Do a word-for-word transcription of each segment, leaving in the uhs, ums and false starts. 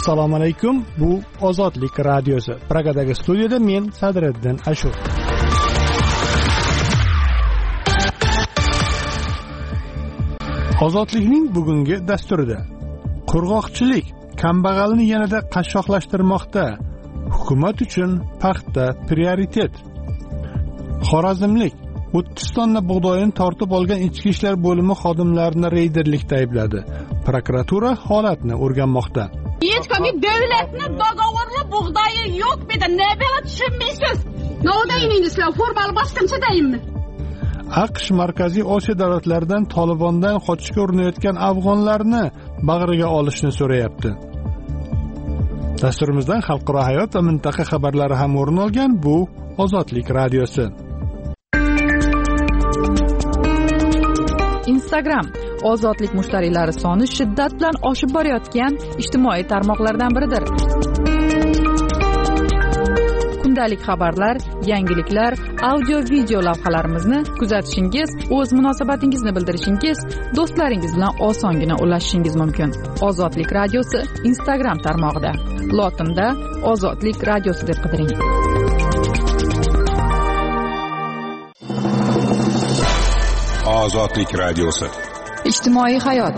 Assalomu alaykum. Bu Ozodlik radiosi. Pragadagi studiyada men Sadriddin Ashur. Ozodlikning bugungi dasturida qurg'oqchilik kambag'alni yanada qashshoqlashtirmoqda. Hukumat uchun paxta prioritet. Xorazmlik o'ttiz tonna bug'doyini tortib olgan ichki ishlar bo'limi xodimlarini reyderlikda aybladi. Prokuratura holatni o'rganmoqda. Hech kimga davlatning dogovorli bug'doyi yo'q dedi. Nega tushunmaysiz? Nodayingiz sizlar formal boshqacha deymi? AQSh Markaziy Osiyo davlatlaridan Tolibondan qochishga urinayotgan afg'onlarni bag'riga olishni so'rayapti. Dasturimizdan xalqaro hayot va mintaqa xabarlari ham o'rin olgan. Bu Ozodlik radiosi. Instagram ozodlik mushtariylari soni shiddat bilan oshib borayotgan ijtimoiy tarmoqlardan biridir. Kundalik xabarlar, yangiliklar, audio video lavhalarimizni kuzatishingiz, o'z munosabatingizni bildirishingiz, do'stlaringiz bilan osongina ulashishingiz mumkin. Ozodlik radiosi Instagram tarmog'ida. Lotinda Ozodlik radiosi deb qidiring. Ozodlik radiosi. Ijtimoiy hayot.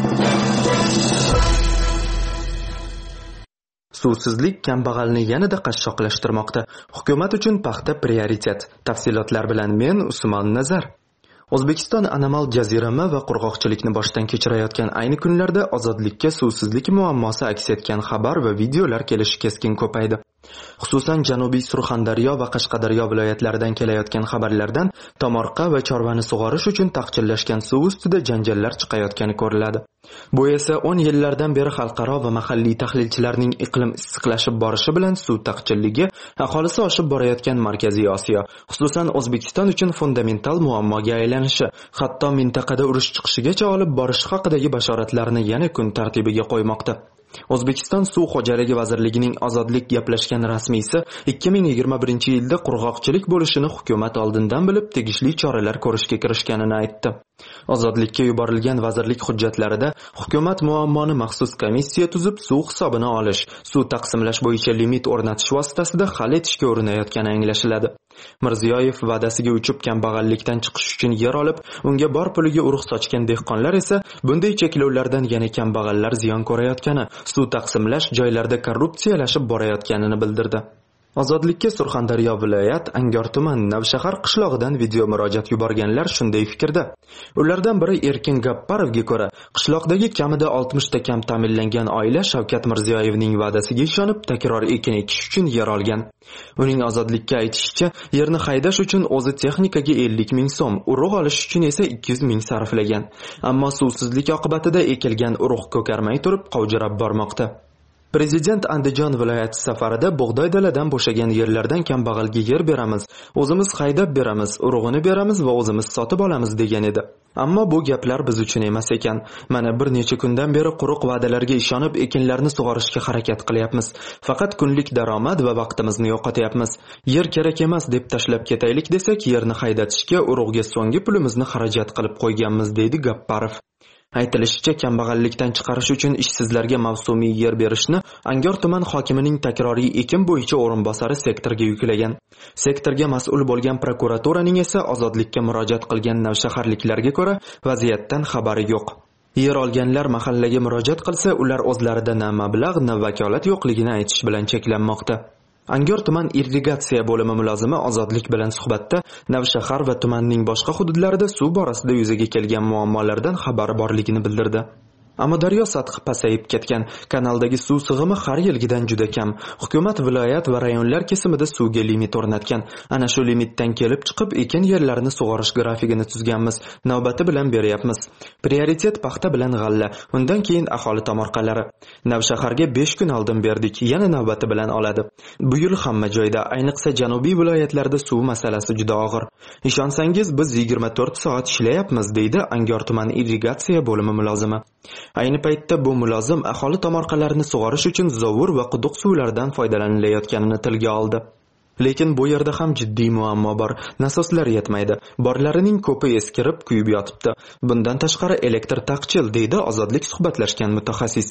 Suvsizlik kambag'alni yanada qashshoqlashtirmoqda. Hukumat uchun paxta prioritet. Tafsilotlar bilan men Usmon Nazar. O'zbekiston anomal jazirama va qurg'oqchilikni boshdan kechirayotgan ayni kunlarda ozodlikka suvsizlik muammosi aks etgan xabar va videolar kelishi keskin ko'paydi. Xususan Janubiy Surxondaryo va Qashqadaryo viloyatlaridan kelayotgan xabarlardan tomorqa va chorvani sug'orish uchun taqchillashgan suv ustida janjallar chiqayotgani ko'riladi. Bu esa o'n yillardan beri xalqaro va mahalliy tahlilchilarning iqlim issiqlashib borishi bilan suv taqchilligi aholisi oshib borayotgan Markaziy Osiyo, xususan O'zbekiston uchun fundamental muammoga aylanishi, hatto mintaqada urush chiqishigacha olib borishi haqidagi bashoratlarni yana kun tartibiga qo'ymoqda. O'zbekiston Suv xo'jaligi vazirligining ozodlik gaplashgan rasmiysi ikki ming yigirma birinchi yilda qurg'oqchilik bo'lishini hukumat oldindan bilib tegishli choralar ko'rishga kirishganini aytdi. Ozodlikka yuborilgan vazirlik hujjatlarida hukumat muammoni maxsus komissiya tuzib suv hisobini olish, suv taqsimlash bo'yicha limit o'rnatish vositasida hal etishga urinayotgani anglashiladi. Mirziyoyev va'dasiga uchib kambag'allikdan chiqish uchun yer olib, unga bor puliga urug' sochgan dehqonlar esa bunday cheklovlardan yana kambag'allar ziyon ko'rayotgani, suv taqsimlash joylarda korrupsiyalashib borayotganini bildirdi. Ozodlikka Surxondaryo viloyat Angor tuman Navshahar qishlog'idan video murojaat yuborganlar shunday fikrda. Ulardan biri Erkin Gapparovga ko'ra, qishloqdagi kamida oltmish ta kam ta'minlangan oila Shavkat Mirziyoyevning va'dasiga ishonib takror ekin ekish uchun yer olgan. Uning ozodlikka aytishicha, yerni haydash uchun o'zi texnikaga ellik ming so'm, urug' olish uchun esa ikki yuz ming sarflagan. Ammo suvsizlik oqibatida ekilgan urug' ko'karmay turib qovjirab bormoqda. Prezident Andijon viloyati safarida bug'doy daladan bo'shagan yerlardan kambag'alga yer beramiz, o'zimiz haydab beramiz, urug'ini beramiz va o'zimiz sotib olamiz degan edi. Ammo bu gaplar biz uchun emas ekan. Mana bir necha kundan beri quruq va'dalarga ishonib ekinlarni sug'orishga harakat qilyapmiz. Faqat kunlik daromad va vaqtimizni yo'qotyapmiz. Yer kerak emas deb tashlab ketaylik desak, yerni haydatishga, urug'ga so'nggi pulimizni xarajat qilib qo'yganmiz, deydi Gapparov. Aytilishicha, kambag'allikdan chiqarish uchun ishsizlarga mavsumiy yer berishni Angor tuman hokimining takroriy ekin bo'yicha o'rinbosari sektorga yuklagan. Sektorga mas'ul bo'lgan prokuraturaning esa ozodlikka murojaat qilgan navshaharliklarga ko'ra vaziyatdan xabari yo'q. Yer olganlar mahallaga murojaat qilsa, ular o'zlarida na mablag', na vakolat yo'qligini aytish bilan cheklanmoqda. Angor tuman irrigatsiya bo'limi mulozimi Ozodlik bilan suhbatda Navshahar va tumanning boshqa hududlarida suv borasida yuzaga kelgan muammolardan xabari borligini bildirdi. Amudaryo sathi pasayib ketgan, kanaldagi suv sig'imi har yilgidan juda kam. Hukumat viloyat va rayonlar kesimida suvga limit o'rnatgan. Ana shu limitdan kelib chiqib ekin yerlarini sug'orish grafigini tuzganmiz. Navbati bilan beryapmiz. Prioritet paxta bilan g'alla, undan keyin aholi tomorqalari. Navshaharga besh kun oldin berdik, yana navbati bilan oladi. Bu yil hamma joyda, ayniqsa janubiy viloyatlarda suv masalasi juda og'ir. Ishonsangiz, biz yigirma to'rt soat ishlayapmiz, deydi Angor tuman irrigatsiya bo'limi mulozimi. Ayni paytda bu mulozim aholi tomorqalarini sug'orish uchun zovur va quduq suvlaridan foydalanilayotganini tilga oldi. Lekin bu yerda ham jiddiy muammo bor. Nasoslar yetmaydi. Borlarining ko'pi eskirib, kuyib yotibdi. Bundan tashqari elektr taqchil, deydi Ozodlik suhbatlashgan mutaxassis.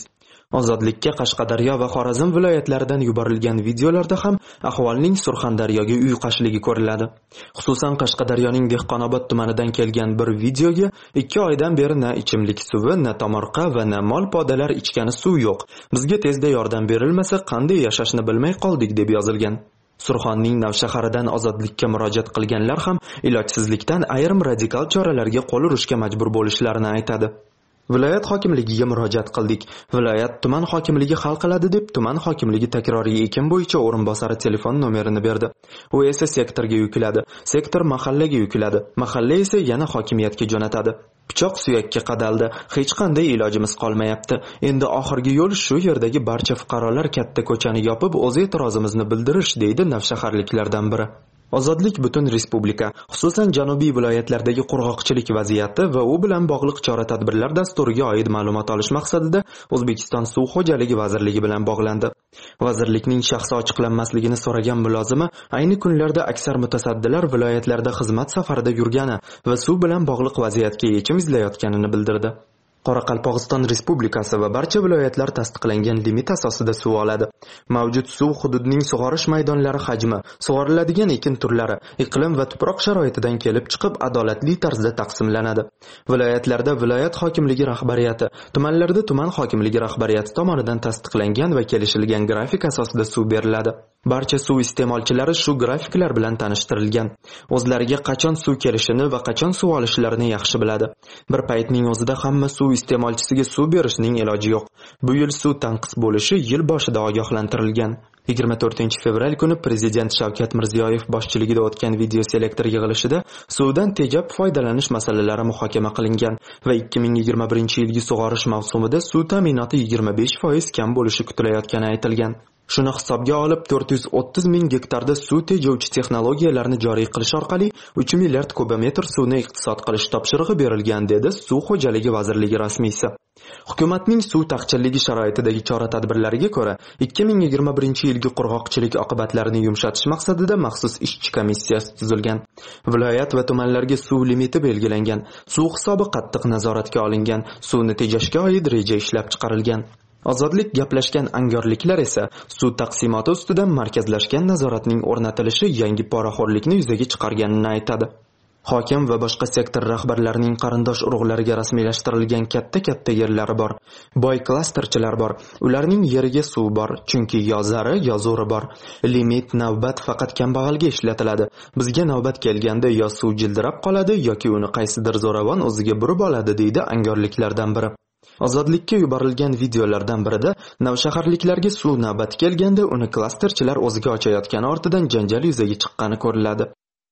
Ozodlikka Qashqadaryo va Xorazm viloyatlaridan yuborilgan videolarda ham ahvolning Surxondaryoga uyqashligi ko'riladi. Xususan Qashqadaryoning Dehqonobod tumanidan kelgan bir videoga ikki oydan beri na ichimlik suvi, na tomorqa va na mol podalar ichgani suv yo'q. Bizga tezda yordam berilmasa qanday yashashni bilmay qoldik deb yozilgan. Surxonning Navshaharidan ozodlikka murojaat qilganlar ham ilojsizlikdan ayrim radikal choralarga qo'l urishga majbur bo'lishlarini aytadi. Viloyat hokimligiga murojaat qildik. Viloyat tuman hokimligi hal qiladi deb tuman hokimligi takroriy ekin bo'yicha o'rinbosari telefon nomerini berdi. U esa sektorga yukladi. Sektor mahallaga yukladi. Mahalla esa yana hokimiyatga jo'natadi. Pichoq suyakka qadaldi. Hech qanday ilojimiz qolmayapti. Endi oxirgi yo'l shu yerdagi barcha fuqarolar katta ko'chani yopib o'z e'tirozimizni bildirish, deydi navshaharliklardan biri. Ozodlik butun respublika, xususan janubiy viloyatlardagi qurg'oqchilik vaziyati va u bilan bog'liq chora-tadbirlar dasturiga oid ma'lumot olish maqsadida O'zbekiston Suv xo'jaligi vazirligi bilan bog'landi. Vazirlikning shaxsi ochiqlanmasligini so'ragan mulozima ayni kunlarda aksar mutasaddilar viloyatlarda xizmat safarida yurgani va suv bilan bog'liq vaziyatga yechim izlayotganini bildirdi. Qoraqalpog'iston Respublikasi va barcha viloyatlar tasdiqlangan limit asosida suv oladi. Mavjud suv hududining sug'orish maydonlari hajmi, sug'oriladigan ekin turlari, iqlim va tuproq sharoitidan kelib chiqib adolatli tarzda taqsimlanadi. Viloyatlarda viloyat hokimligi rahbariyati, tumanlarda tuman hokimligi rahbariyati tomonidan tasdiqlangan va kelishilgan grafik asosida suv beriladi. Barcha suv iste'molchilari shu grafiklar bilan tanishtirilgan. O'zlariga qachon suv kelishini va qachon suv olishlarini yaxshi biladi. Bir paytning o'zida hamma suv iste'molchisiga suv berishning iloji yo'q. Bu yil suv tanqis bo'lishi yil boshida ogohlantirilgan. yigirma to'rtinchi fevral kuni Prezident Shavkat Mirziyoyev boshchiligida o'tgan video selektor yig'ilishida suvdan tejab foydalanish masalalari muhokama qilingan va ikki ming yigirma birinchi yilgi sug'orish mavsumida suv ta'minoti yigirma besh foiz kam bo'lishi kutilayotgani aytilgan. Shuni hisobga olib to'rt yuz o'ttiz ming gektarda suv tejovchi texnologiyalarni joriy qilish orqali uch milliard kubometr suvni iqtisod qilish topshirig'i berilgan, dedi Suv xo'jaligi vazirligi rasmiysi. Hukumatning suv taqchilligi sharoitidagi chora-tadbirlariga ko'ra, ikki ming yigirma birinchi yilgi qurg'oqchilik oqibatlarini yumshatish maqsadida maxsus ishchi komissiyasi tuzilgan. Viloyat va tumanlarga suv limiti belgilangan, suv hisobi qattiq nazoratga olingan, suvni tejashga oid reja ishlab chiqarilgan. Ozodlik gaplashgan angorliklar esa suv taqsimoti ustidan markazlashgan nazoratning o'rnatilishi yangi poraxo'rlikni yuzaga chiqarganini aytadi. Hokim va boshqa sektor rahbarlarining qarindosh urug'lariga rasmiylashtirilgan katta-katta yerlari bor. Boy klasterchilar bor. Ularning yeriga suv bor, chunki yo zari, yo zo'ri bor. Limit, navbat faqat kambag'alga ishlatiladi. Bizga navbat kelganda yo suv jildirab qoladi yoki uni qaysidir zo'ravon o'ziga burib oladi, deydi angorliklardan biri. Ozodlikka yuborilgan videolardan birida navshaharliklarga suv navbati kelganda uni klasterchilar o'ziga ochayotgani ortidan janjal yuzaga chiqqani ko'riladi.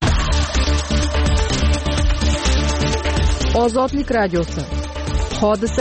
Ozodlik radiosi. Hodisa.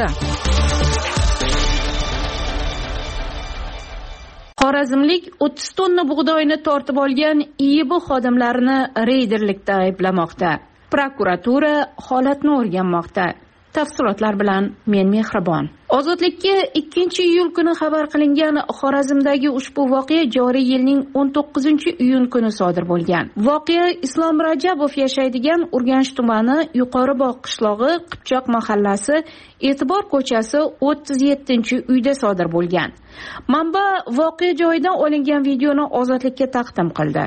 Xorazmlik o'ttiz tonna bug'doyni tortib olgan I I B xodimlarini reyderlikda ayblamoqda. Prokuratura holatni o'rganmoqda. Tafsilotlar bilan men Mehribon. Ozodlikka ikkinchi iyul kuni xabar qilingan Xorazmdagi ushbu voqea joriy yilning o'n to'qqizinchi iyun kuni sodir bo'lgan. Voqea Islom Rajabov yashaydigan Urganch tumani Yuqoribog' qishlog'i Qipchoq mahallasi E'tibor ko'chasi o'ttiz yettinchi uyda sodir bo'lgan. Manba voqea joyidan olingan videoni Ozodlikka taqdim qildi.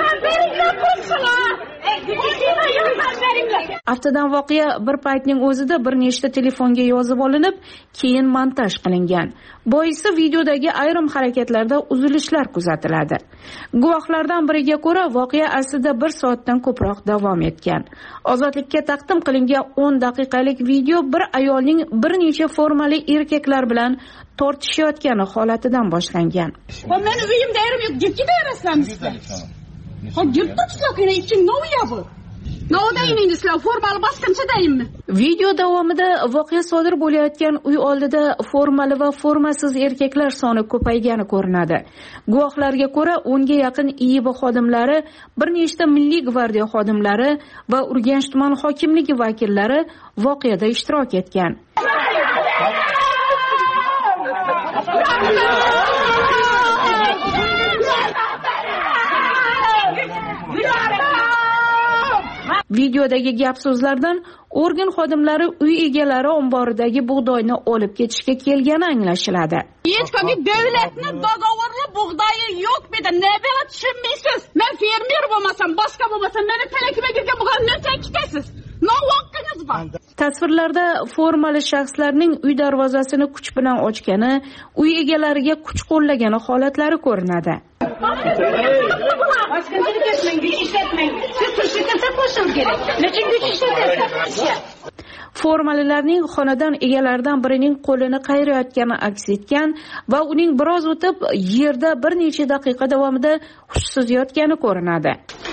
Aftidan voqea bir paytning o'zida bir nechta telefonga yozib olinib, keyin montaj qilingan. Boisi videodagi ayrim harakatlarda uzilishlar kuzatiladi. Guvohlardan biriga ko'ra, voqea aslida bir soatdan ko'proq davom etgan. Ozodlikka taqdim qilingan o'n daqiqalik video bir ayolning bir necha formali erkaklar bilan tortishayotgani holatidan boshlangan. Men uyimda erim yo'q, gitga berasizlar. Ha, gitga chiqsakina iching no'ya bu. Nodayning sizlar formal bosqinchi deymi? Video davomida voqea sodir bo'layotgan uy oldida formali va formasiz erkaklar soni ko'paygani ko'rinadi. Guvohlarga ko'ra, o'nga yaqin I I B xodimlari, bir nechta Milliy gvardiya xodimlari va Urganch tuman hokimligi vakillari voqeada ishtirok etgan. Videodagi gap so'zlardan organ xodimlari uy egalari omboridagi bug'doyni olib ketishga kelgani anglashiladi. Hech qanday davlatning dogovorli bug'doyi yo'q dedi. Nega tushunmaysiz? Men fermer bo'lmasam, boshqa bo'lmasam, meni talakima kirgan bo'lgan narsa ketasiz. No haqqingiz bor. Tasvirlarda formali shaxslarning uy darvozasini kuch bilan ochgani, uy egalariga kuch qo'llagani holatlari ko'rinadi. Formalilarning xonadon egalaridan birining qo'lini qayrayotgani aks etgan va uning biroz o'tib yerda bir necha daqiqa davomida hushsiz yotgani ko'rinadi.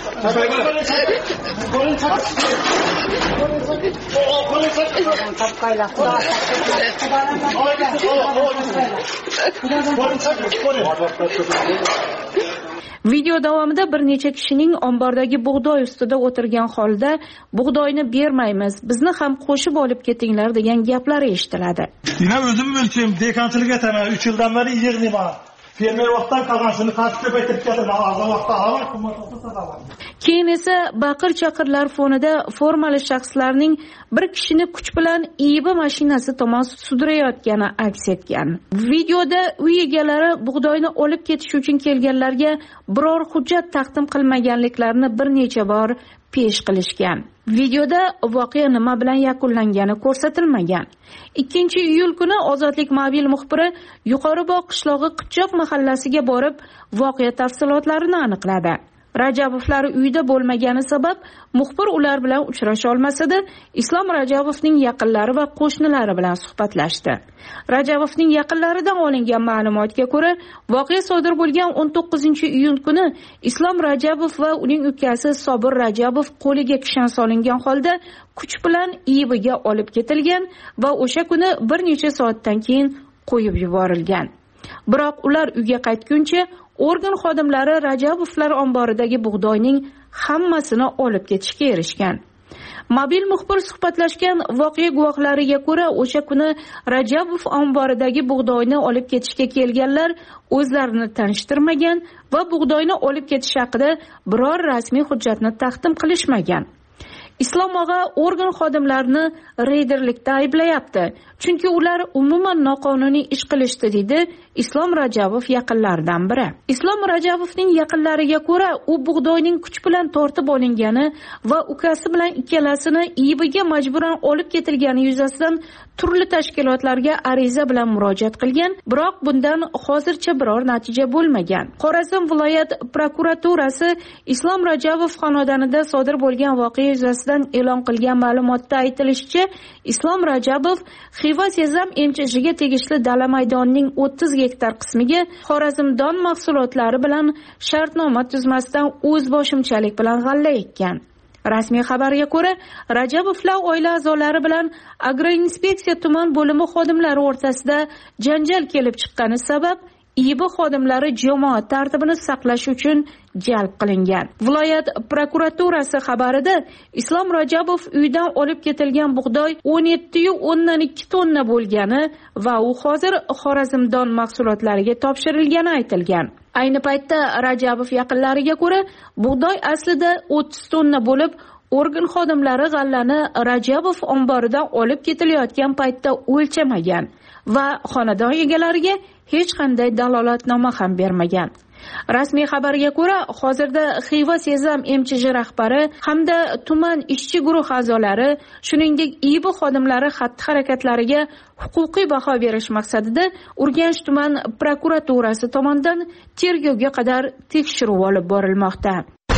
Video davomida bir necha kishining ombordagi bug'doy ustida o'tirgan holda bug'doyni bermaymiz, bizni ham qo'shib olib ketinglar degan gaplar eshitiladi. Men o'zim o'lchim, dekanchilik etaman, uch yildan beri yig'layman. Fermer vaqtdan qolganini qattiq ko'paytirib ketaman, azon vaqtda havo qimmat. Keyin esa baqir-chaqirlar fonida formali shaxslarning bir kishini kuch bilan ibi mashinasi tomon sudrayotgani aks etgan. Videoda uy egalari bug'doyni olib ketish uchun kelganlarga biror hujjat taqdim qilmaganliklarini bir necha bor pesh qilishgan. Videoda voqea nima bilan yakunlangani ko'rsatilmagan. ikkinchi iyul kuni Ozodlik mobil muxbiri Yuqoribog' qishlog'i Qipchoq mahallasiga borib, voqea tafsilotlarini aniqladi. Rajabovlar uyda bo'lmagani sabab muxbir ular bilan uchrasha olmasada, Islom Rajabovning yaqinlari va qo'shnilari bilan suhbatlashdi. Rajabovning yaqinlaridan olingan ma'lumotga ko'ra, voqea sodir bo'lgan o'n to'qqizinchi iyun kuni Islom Rajabov va uning ukasi Sobir Rajabov qo'liga kishan solingan holda kuch bilan Iyibiga olib ketilgan va o'sha kuni bir necha soatdan keyin qo'yib yuborilgan. Biroq ular uyga qaytguncha organ xodimlari Rajabovlar omboridagi bug'doyning hammasini olib ketishga erishgan. Mobil muxbir suhbatlashgan voqea guvohlariga ko'ra, o'sha kuni Rajabov omboridagi bug'doyni olib ketishga kelganlar o'zlarini tanishtirmagan va bug'doyni olib ketish haqida biror rasmiy hujjatni taqdim qilishmagan. Islom og'a organ xodimlarini reyderlikda ayblayapti, chunki ular umuman noqonuniy ish qilishdi, dedi Islom Rajabov yaqinlaridan biri. Islom Rajabovning yaqinlariga ko'ra, u bug'doyning kuch bilan tortib olingani va ukasi bilan ikkalasini Iyibiga majburan olib ketilgani yuzasidan turli tashkilotlarga ariza bilan murojaat qilgan, biroq bundan hozircha biror natija bo'lmagan. Xorazm viloyat prokuraturasi Islom Rajabov xonadonida sodir bo'lgan voqea yuzasidan e'lon qilgan ma'lumotda aytilishicha, Islom Rajabov Xiva Sezam emchiga tegishli dala maydonining o'ttiz gektar qismiga Xorazmdon mahsulotlari bilan shartnoma tuzmasdan o'z boshimchalik bilan g'alla ekkan. Rasmiy xabarga ko'ra, Rajabovlar oila a'zolari bilan agroinspeksiya tuman bo'limi xodimlari o'rtasida janjal kelib chiqqani sabab Iyibi xodimlari jamoat tartibini saqlash uchun jalb qilingan. Viloyat prokuraturasi xabarida Islom Rajabov uydan olib ketilgan bug'doy o'n yetti o'ndan ikki tonna bo'lgani va u hozir Xorazmdon mahsulotlariga topshirilgani aytilgan. Ayni paytda Rajabov yaqinlariga ko'ra, bug'doy aslida o'ttiz tonna bo'lib, organ xodimlari g'allani Rajabov omboridan olib ketilayotgan paytda o'lchamagan va xonadon egalariga hech qanday dalolatnoma ham bermagan. Rasmiy xabarga ko'ra, hozirda Xiva Sezam emchiga rahbari hamda tuman ishchi guruh a'zolari, shuningdek Iyibi xodimlari xatti-harakatlariga huquqiy baho berish maqsadida Urganch tuman prokuraturasi tomonidan tergovga qadar tekshiruv olib borilmoqda.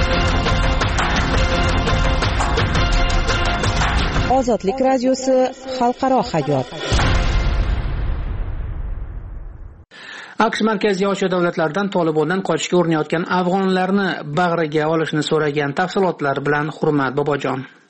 Ozodlik radiosi xalqaro hayot. AQSh Markaziy Osiyo davlatlaridan Tolibondan qochishga urinayotgan afg'onlarni bag'riga olishni so'ragan tafsilotlar bilan Hurmat Bobojon.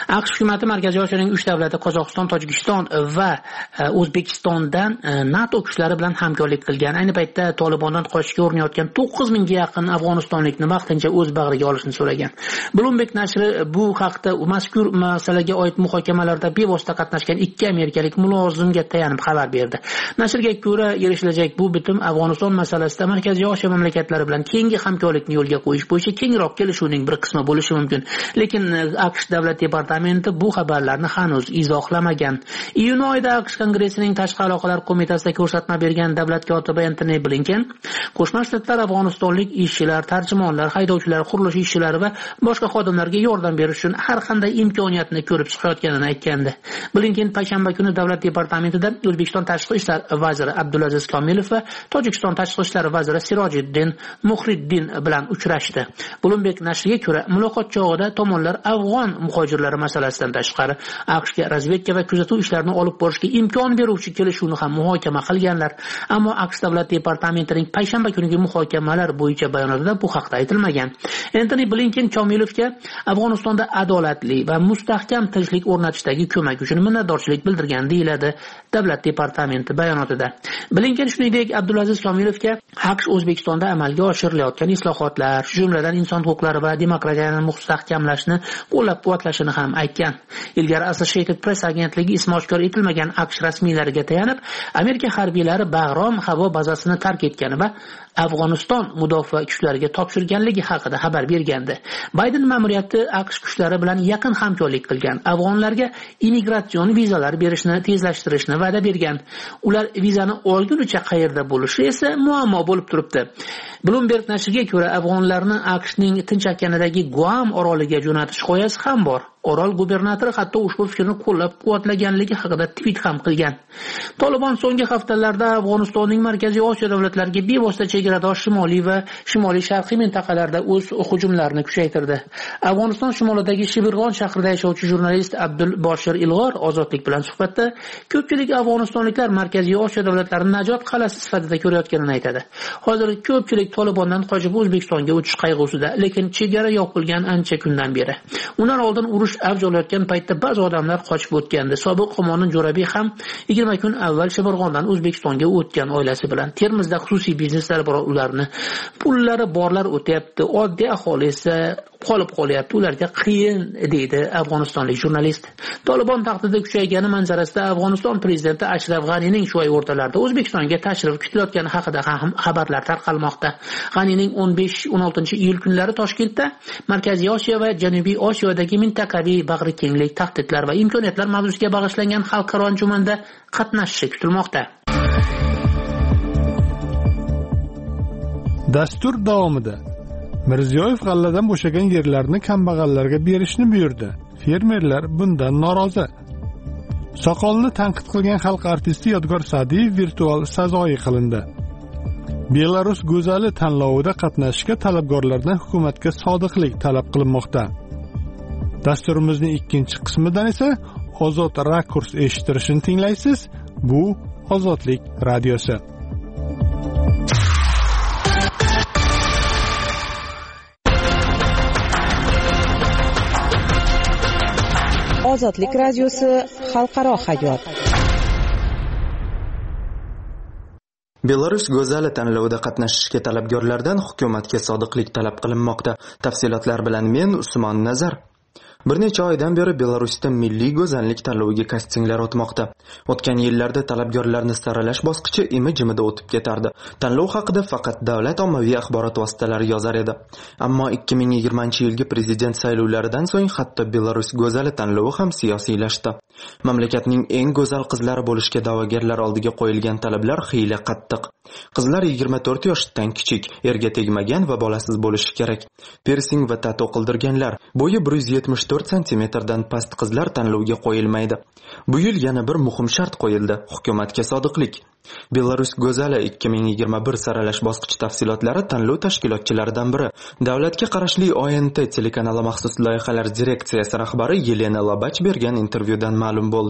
aqsh hukumati Markaziy Osiyoning uch davlati Qozog'iston, Tojikiston va O'zbekistondan NATO kuchlari bilan hamkorlik qilgan. Ayni paytda Tolibondan qochishga urinayotgan to'qqiz mingga yaqin afg'onistonlikni vaqtincha o'z bag'riga olishni so'ragan. Bloomberg nashri bu haqda mazkur masalaga oid muhokamalarda bevosita qatnashgan ikki amerikalik mulozimga tayanib xabar berdi. Nashrga ko'ra, erishilajak bu bitim Afg'oniston masalasida Markaziy Osiyo mamlakatlari bilan keyingi hamkorlikni yo'lga qo'yish bo'yicha kengroq kelishuvning bir qismi bo'lishi mumkin. Lekin aqsh davlat departamenti bu xabarlarni hanuz izohlamagan. Iyun oyida aqsh kongressining tashqi aloqalar qo'mitasida ko'rsatma bergan davlat kotibi Antony Blinken Qo'shma Shtatlar afg'onistonlik ishchilar, tarjimonlar, haydovchilar, qurilish ishchilari va boshqa xodimlarga yordam berish uchun har qanday imkoniyatni ko'rib chiqayotganini aytgandi. Blinken payshanba kuni davlat departamentida O'zbekiston tashqi ishlar vaziri Abdulaziz Komilov va Tojikiston tashqi ishlar vaziri Sirojiddin Muhriddin bilan uchrashdi. Bloomberg nashriga ko'ra, muloqot chog'ida tomonlar afg'on muhojirlari masalasidan tashqari aqshga razvedka va kuzatuv ishlarini olib borishga imkon beruvchi kelishuvni ham muhokama qilganlar. Ammo aqsh davlat departamentining payshanba kungi muhokamalar bo'yicha bayonotida bu haqda aytilmagan. Antony Blinken Komilovga Afg'onistonda adolatli va mustahkam tinchlik o'rnatishdagi ko'mak uchun minnatdorchilik bildirgan deyiladi davlat departamenti bayonotida. Blinken shuningdek Abdulaziz Komilovga aqsh O'zbekistonda amalga oshirilayotgan islohotlar, jumladan inson huquqlari va demokratiyani mustahkamlashni qo'llab-quvvatlashini ham aytgan. Ilgari Associated Press agentligi ismi oshkor etilmagan aqsh rasmiylariga tayanib, Amerika harbiylari Bag'rom havo bazasini tark etgani va Afg'oniston mudofaa kuchlariga topshirganligi haqida xabar bergandi. Bayden ma'muriyati aqsh kuchlari bilan yaqin hamkorlik qilgan. Afg'onlarga immigratsion vizalar berishni tezlashtirishni va'da bergan. Ular vizani olgunicha qayerda bo'lishi esa muammo bo'lib turibdi. Bloomberg nashriga ko'ra, afg'onlarni aqshning Tinch okeanidagi Guam oroliga jo'natish g'oyasi ham bor. Orol gubernatori hatto ushbu fikrni qo'llab-quvvatlaganligi haqida tweet ham qilgan. Tolibon so'nggi haftalarda Afg'onistonning Markaziy Osiyo davlatlariga bevosita chegaradosh shimoliy va shimoliy sharqiy mintaqalarda o'z hujumlarini kuchaytirdi. Afg'oniston shimolidagi Shibirg'on shahrida yashovchi jurnalist Abdul Boshir Ilg'or ozodlik bilan suhbatda ko'pchilik afg'onistonliklar Markaziy Osiyo davlatlarini najot qal'asi sifatida ko'rayotganini aytadi. Hozir ko'pchilik Tolibondan qochib O'zbekistonga o'tish qayg'usida, lekin chegara yopilgan ancha kundan beri. Undan oldin urush avj olayotgan paytda ba'zi odamlar qochib o'tgandi. Sobiq qo'mondon Jo'rabiy ham yigirma kun avval Shibirg'ondan O'zbekistonga o'tgan oilasi bilan. Termizda xususiy bizneslar bor, ularni pullari borlar o'tyapti, oddiy aholi esa qolib qolyapti, ularga qiyin deydi afg'onistonlik jurnalist. Tolibon tahdidi kuchaygani manzarasida Afg'oniston prezidenti Ashraf G'anining shu oy o'rtalarida O'zbekistonga tashrif kutilayotgani haqida ham xabarlar tarqalmoqda. G'anining o'n besh o'n oltinchi iyul kunlari Toshkentda Markaziy Osiyo va Janubiy Osiyodagi mintaqaviy bag'rikenglik, tahdidlar va imkoniyatlar mavzusiga bag'ishlangan xalqaro anjumanda qatnashishi kutilmoqda. Dastur davomida Mirziyoyev g'alladan bo'shagan yerlarni kambag'allarga berishni buyurdi. Fermerlar bundan norozi. Soqolni tanqid qilgan xalq artisti Yodgor Sa'diyev virtual sazoyi qilindi. Belarus go'zali tanlovida qatnashishga talabgorlardan hukumatga sodiqlik talab qilinmoqda. Dasturimizning ikkinchi qismidan esa Ozod rakurs eshittirishini tinglaysiz. Bu Ozodlik radiosi. Ozodlik radiosi xalqaro hayot. Belarus go'zali tanlovida qatnashishga talabgorlardan hukumatga sodiqlik talab qilinmoqda. Tafsilotlar bilan men Usmon Nazar. Bir necha oydan beri Belarusda milliy go'zallik tanloviga kastinglar o'tmoqda. O'tgan yillarda talabgorlarni saralash bosqichi imi-jimida o'tib ketardi. Tanlov haqida faqat davlat ommaviy axborot vositalari yozar edi. Ammo ikki ming yigirmanchi yilgi prezident saylovlaridan so'ng hatto Belarus go'zali tanlovi ham siyosiylashdi. Mamlakatning eng go'zal qizlari bo'lishga da'vogarlar oldiga qo'yilgan talablar xiyla qattiq. Qizlar yigirma to'rt yoshdan kichik, erga tegmagan va bolasiz bo'lishi kerak. Pirsing va tato qildirganlar, bo'yi bir yuz yetmish to'rt santimetrdan past qizlar tanlovga qo'yilmaydi. Bu yil yana bir muhim shart qo'yildi: hukumatga sodiqlik. Belarus go'zali ikki ming yigirma bir saralash bosqichi tafsilotlari tanlov tashkilotchilaridan biri, davlatga qarashli O N T telekanali maxsus loyihalar direksiyasi rahbari Yelena Labach bergan intervyudan ma'lum bo'ldi.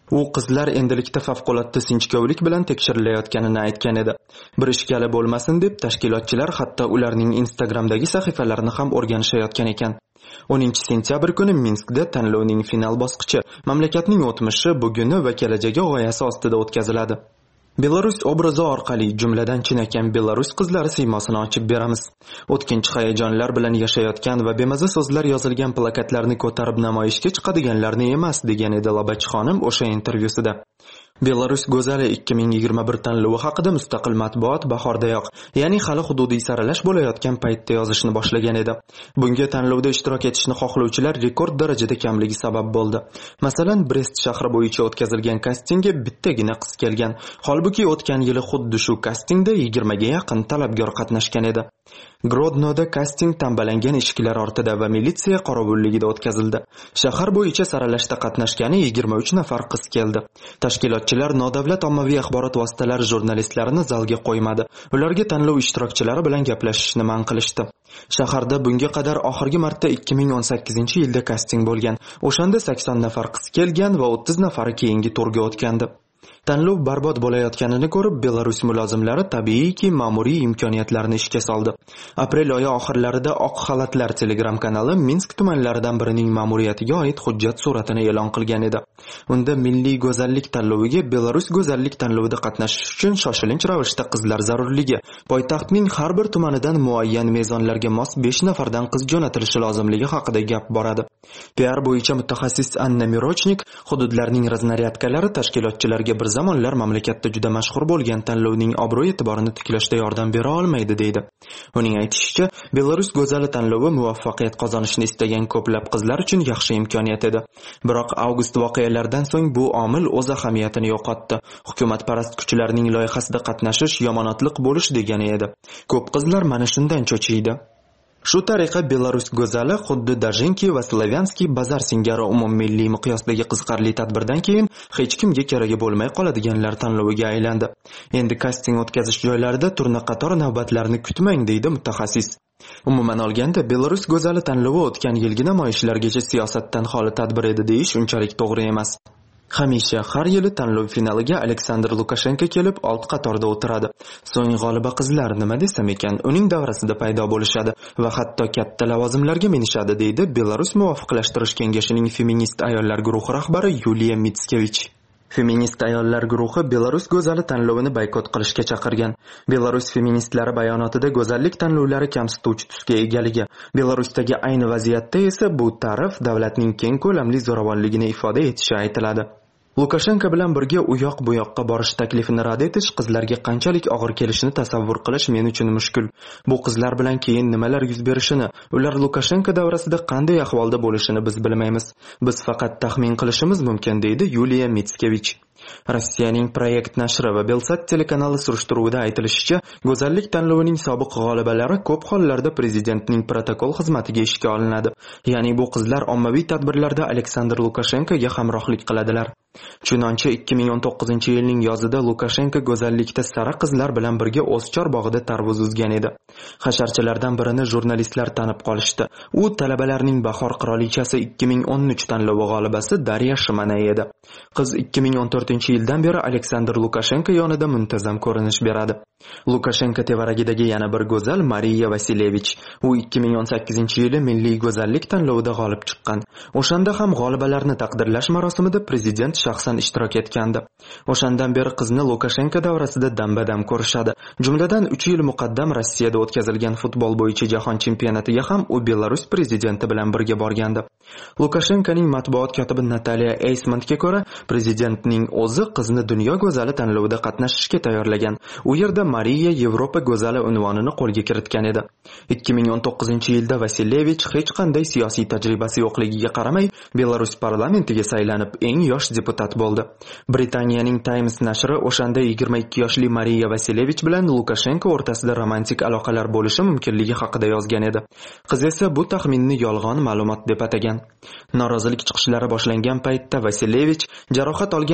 U qizlar endilikda favqulodda sinchkovlik bilan tekshirilayotganini aytgan edi. Bir ishkali bo'lmasin deb tashkilotchilar hatto ularning Instagramdagi sahifalarini ham o'rganishayotgan ekan. o'ninchi sentyabr kuni Minskda tanlovning final bosqichi mamlakatning o'tmishi, buguni va kelajagi g'oyasi ostida o'tkaziladi. Belarus obrazi orqali, jumladan chinakam Belarus qizlari siymosini ochib beramiz. O'tkinchi hayajonlar bilan yashayotgan va bemaza so'zlar yozilgan plakatlarni ko'tarib namoyishga chiqadiganlarni emas, degan edi Lobachi xonim o'sha intervyusida. Belarus go'zali ikki ming yigirma bir tanlovi haqida mustaqil matbuot bahordayoq, ya'ni hali hududiy saralash bo'layotgan paytda yozishni boshlagan edi. Bunga tanlovda ishtirok etishni xohlovchilar rekord darajada kamligi sabab bo'ldi. Masalan, Brest shahri bo'yicha o'tkazilgan kastingga bittagina qiz kelgan. Holbuki o'tgan yili xuddi shu kastingda yigirmaga yaqin talabgor qatnashgan edi. Grodnoda kasting tambalangan eshiklar ortida va militsiya qorovulligida o'tkazildi. Shahar bo'yicha saralashda qatnashgani yigirma uch nafar qiz keldi. Tashkilotchilar nodavlat ommaviy axborot vositalari jurnalistlarini zalga qo'ymadi. Ularga tanlov ishtirokchilari bilan gaplashishni man qilishdi. Shaharda bunga qadar oxirgi marta ikki ming o'n sakkizinchi yilda kasting bo'lgan. O'shanda sakson nafar qiz kelgan va o'ttiz nafari keyingi turga o'tgandi. Tanlov barbod bo'layotganini ko'rib, Belarus mulozimlari tabiiyki ma'muriy imkoniyatlarni ishga soldi. Aprel oyi oxirlarida Oq xalatlar Telegram kanali Minsk tumanlaridan birining ma'muriyatiga oid hujjat suratini e'lon qilgan edi. Unda milliy go'zallik tanloviga Belarus go'zallik tanlovida qatnashish uchun shoshilinch ravishda qizlar zarurligi, poytaxtning har bir tumanidan muayyan mezonlarga mos besh nafardan qiz jo'natilishi lozimligi haqida gap boradi. P R bo'yicha mutaxassis Anna Mirochnik hududlarning raznaryadkalari tashkilotchilarga bir zamonlar mamlakatda juda mashhur bo'lgan tanlovning obro' e'tiborini tiklashda yordam bera olmaydi, deydi. Uning aytishicha, Belarus go'zali tanlovi muvaffaqiyat qozonishni istagan ko'plab qizlar uchun yaxshi imkoniyat edi. Biroq avgust voqealaridan so'ng bu omil o'z ahamiyatini yo'qotdi. Hukumatparast kuchlarning loyihasida qatnashish yomonotliq bo'lish degani edi. Ko'p qizlar mana shundan cho'chiydi. Shu tariqa Belarus go'zali xuddi Dajinki va Slavyanskiy bazar singari umummilliy miqyosdagi qiziqarli tadbirdan keyin hech kimga keragi bo'lmay qoladiganlar tanloviga aylandi. Endi kasting o'tkazish joylarida turna qator navbatlarni kutmang, deydi mutaxassis. Umuman olganda, Belarus go'zali tanlovi o'tgan yilgi namoyishlargacha siyosatdan xoli tadbir edi deyish unchalik to'g'ri emas. Hamisha har yili tanlov finaliga Aleksandr Lukashenko kelib old qatorda o'tiradi. So'ng g'oliba qizlar nima desam ekan, uning davrasida paydo bo'lishadi va hatto katta lavozimlarga minishadi, deydi Belarus muvofiqlashtirish kengashining feminist ayollar guruhi rahbari Yuliya Mitskevich. Feminist ayollar guruhi Belarus go'zali tanlovini boykot qilishga chaqirgan. Belarus feministlari bayonotida go'zallik tanlovlari kamsituvchi tusga egaligi, Belarusdagi ayni vaziyatda esa bu ta'rif davlatning keng ko'lamli zo'ravonligini ifoda etishi aytiladi. Lukashenko bilan birga u yoq bu yoqqa borish taklifini rad etish qizlarga qanchalik og'ir kelishini tasavvur qilish men uchun mushkul. Bu qizlar bilan keyin nimalar yuz berishini, ular Lukashenko davrasida qanday ahvolda bo'lishini biz bilmaymiz. Biz faqat taxmin qilishimiz mumkin, deydi Yuliya Mitskevich. Rossiyaning Proyekt nashri va Belsat telekanali surishtiruvida aytilishicha, go'zallik tanlovining sobiq g'olibalari ko'p hollarda prezidentning protokol xizmatiga ishga olinadi. Ya'ni bu qizlar ommaviy tadbirlarda Aleksandr Lukashenkoga hamrohlik qiladilar. Chunonchi ikki ming o'n to'qqizinchi yilning yozida Lukashenko go'zallikda sara qizlar bilan birga O'zchor bog'ida tarvuz uzgan edi. Hasharchalardan birini jurnalistlar tanib qolishdi. U talabalarning bahor qirolichasi ikki ming o'n uch tanlovi g'olibasi Darya Shimanay edi. Qiz ikki ming o'n to'rtinchi yildan beri Aleksandr Lukashenko yonida muntazam ko'rinish beradi. Lukashenko tevaragidagi yana bir go'zal Mariya Vasilyevich. U ikki ming o'n sakkizinchi yili milliy go'zallik tanlovida g'olib chiqqan. O'shanda ham g'olibalarni taqdirlash marosimida prezident shaxsan ishtirok etgandi. O'shandan beri qizni Lukashenko davrasida damba-dam ko'rishadi. Jumladan uch yil muqaddam Rossiyada o'tkazilgan futbol bo'yicha jahon chempionatiga ham u Belarus prezidenti bilan birga borgandi. Lukashenkoning matbuot kotibi Nataliya Eysmantga ko'ra, prezidentning o'zi qizni dunyo go'zali tanlovida qatnashishga tayyorlagan. U yerda Mariya Yevropa go'zali unvonini qo'lga kiritgan edi. ikki ming o'n to'qqizinchi yilda Vasilyevich hech qanday siyosiy tajribasi yo'qligiga qaramay, Belarus parlamentiga saylanib eng yosh deputat bo'ldi. Britaniyaning Times nashri o'shanda yigirma ikki yoshli Mariya Vasilyevich bilan Lukashenko o'rtasida romantik aloqalar bo'lishi mumkinligi haqida yozgan edi. Qiz esa bu taxminni yolg'on ma'lumot deb atagan. Norozilik chiqishlari boshlangan paytda Vasilyevich jarohat olgan namoyish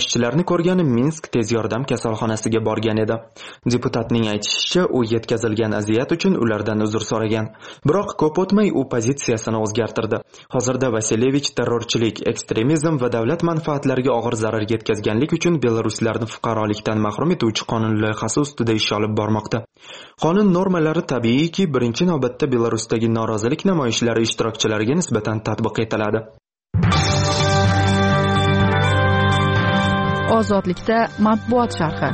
namoyishchilarni ko'rgan Minsk tez yordam kasalxonasiga borgan edi. Deputatning aytishicha, u yetkazilgan aziyat uchun ulardan uzr so'ragan. Biroq ko'p o'tmay u pozitsiyasini o'zgartirdi. Hozirda Vasilyevich terrorchilik, ekstremizm va davlat manfaatlariga og'ir zarar yetkazganlik uchun belaruslarni fuqarolikdan mahrum etuvchi qonun loyihasi ustida ish olib bormoqda. Qonun normalari tabiiyki, birinchi navbatda Belarusdagi norozilik namoyishlari ishtirokchilariga nisbatan tatbiq etiladi. Ozodlikda matbuot sharhi.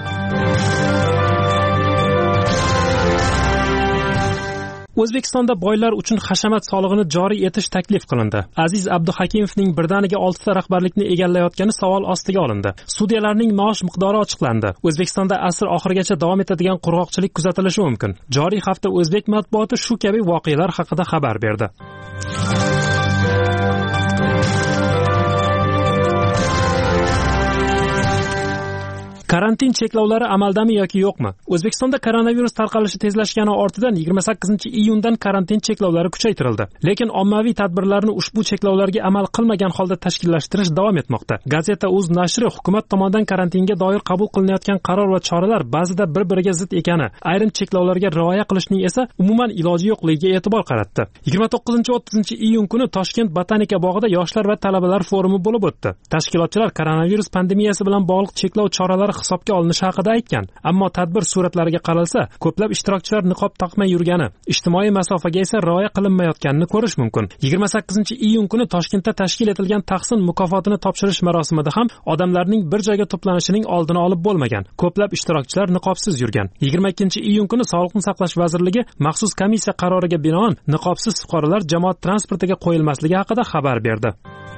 O'zbekistonda boylar uchun hashamat solig'ini joriy etish taklif qilindi. Aziz Abduhakimovning birdaniga oltita rahbarlikni egallayotgani savol ostiga olindi. Sudyalarning maosh miqdori ochiqlandi. O'zbekistonda asr oxirigacha davom etadigan qurg'oqchilik kuzatilishi mumkin. Joriy hafta o'zbek matbuoti shu kabi voqealar haqida xabar berdi. Karantin cheklovlari amaldami yoki yo'qmi? O'zbekistonda koronavirus tarqalishi tezlashgani ortidan yigirma sakkizinchi iyundan karantin cheklovlari kuchaytirildi. Lekin ommaviy tadbirlarni ushbu cheklovlarga amal qilmagan holda tashkillashtirish davom etmoqda. Gazeta.uz nashri hukumat tomonidan karantinga doir qabul qilinayotgan qaror va choralar ba'zida bir-biriga zid ekani, ayrim cheklovlarga rioya qilishning esa umuman iloji yo'qligiga e'tibor qaratdi. yigirma to'qqizinchi o'ttizinchi iyun kuni Toshkent Botanika bog'ida yoshlar va talabalar forumi bo'lib o'tdi. Tashkilotchilar koronavirus pandemiyasi bilan bog'liq cheklov choralari hisobga olinishi haqida aytgan, ammo tadbir suratlariga qaralsa, ko'plab ishtirokchilar niqob taqmay yurgani, ijtimoiy masofaga esa rioya qilinmayotganini ko'rish mumkin. yigirma sakkizinchi iyun kuni Toshkentda tashkil etilgan Tahsin mukofotini topshirish marosimida ham odamlarning bir joyga to'planishining oldini olib bo'lmagan. Ko'plab ishtirokchilar niqobsiz yurgan. yigirma ikkinchi iyun kuni Sog'liqni saqlash vazirligi maxsus komissiya qaroriga binoan niqobsiz fuqarolar jamoat transportiga qo'yilmasligi haqida xabar berdi.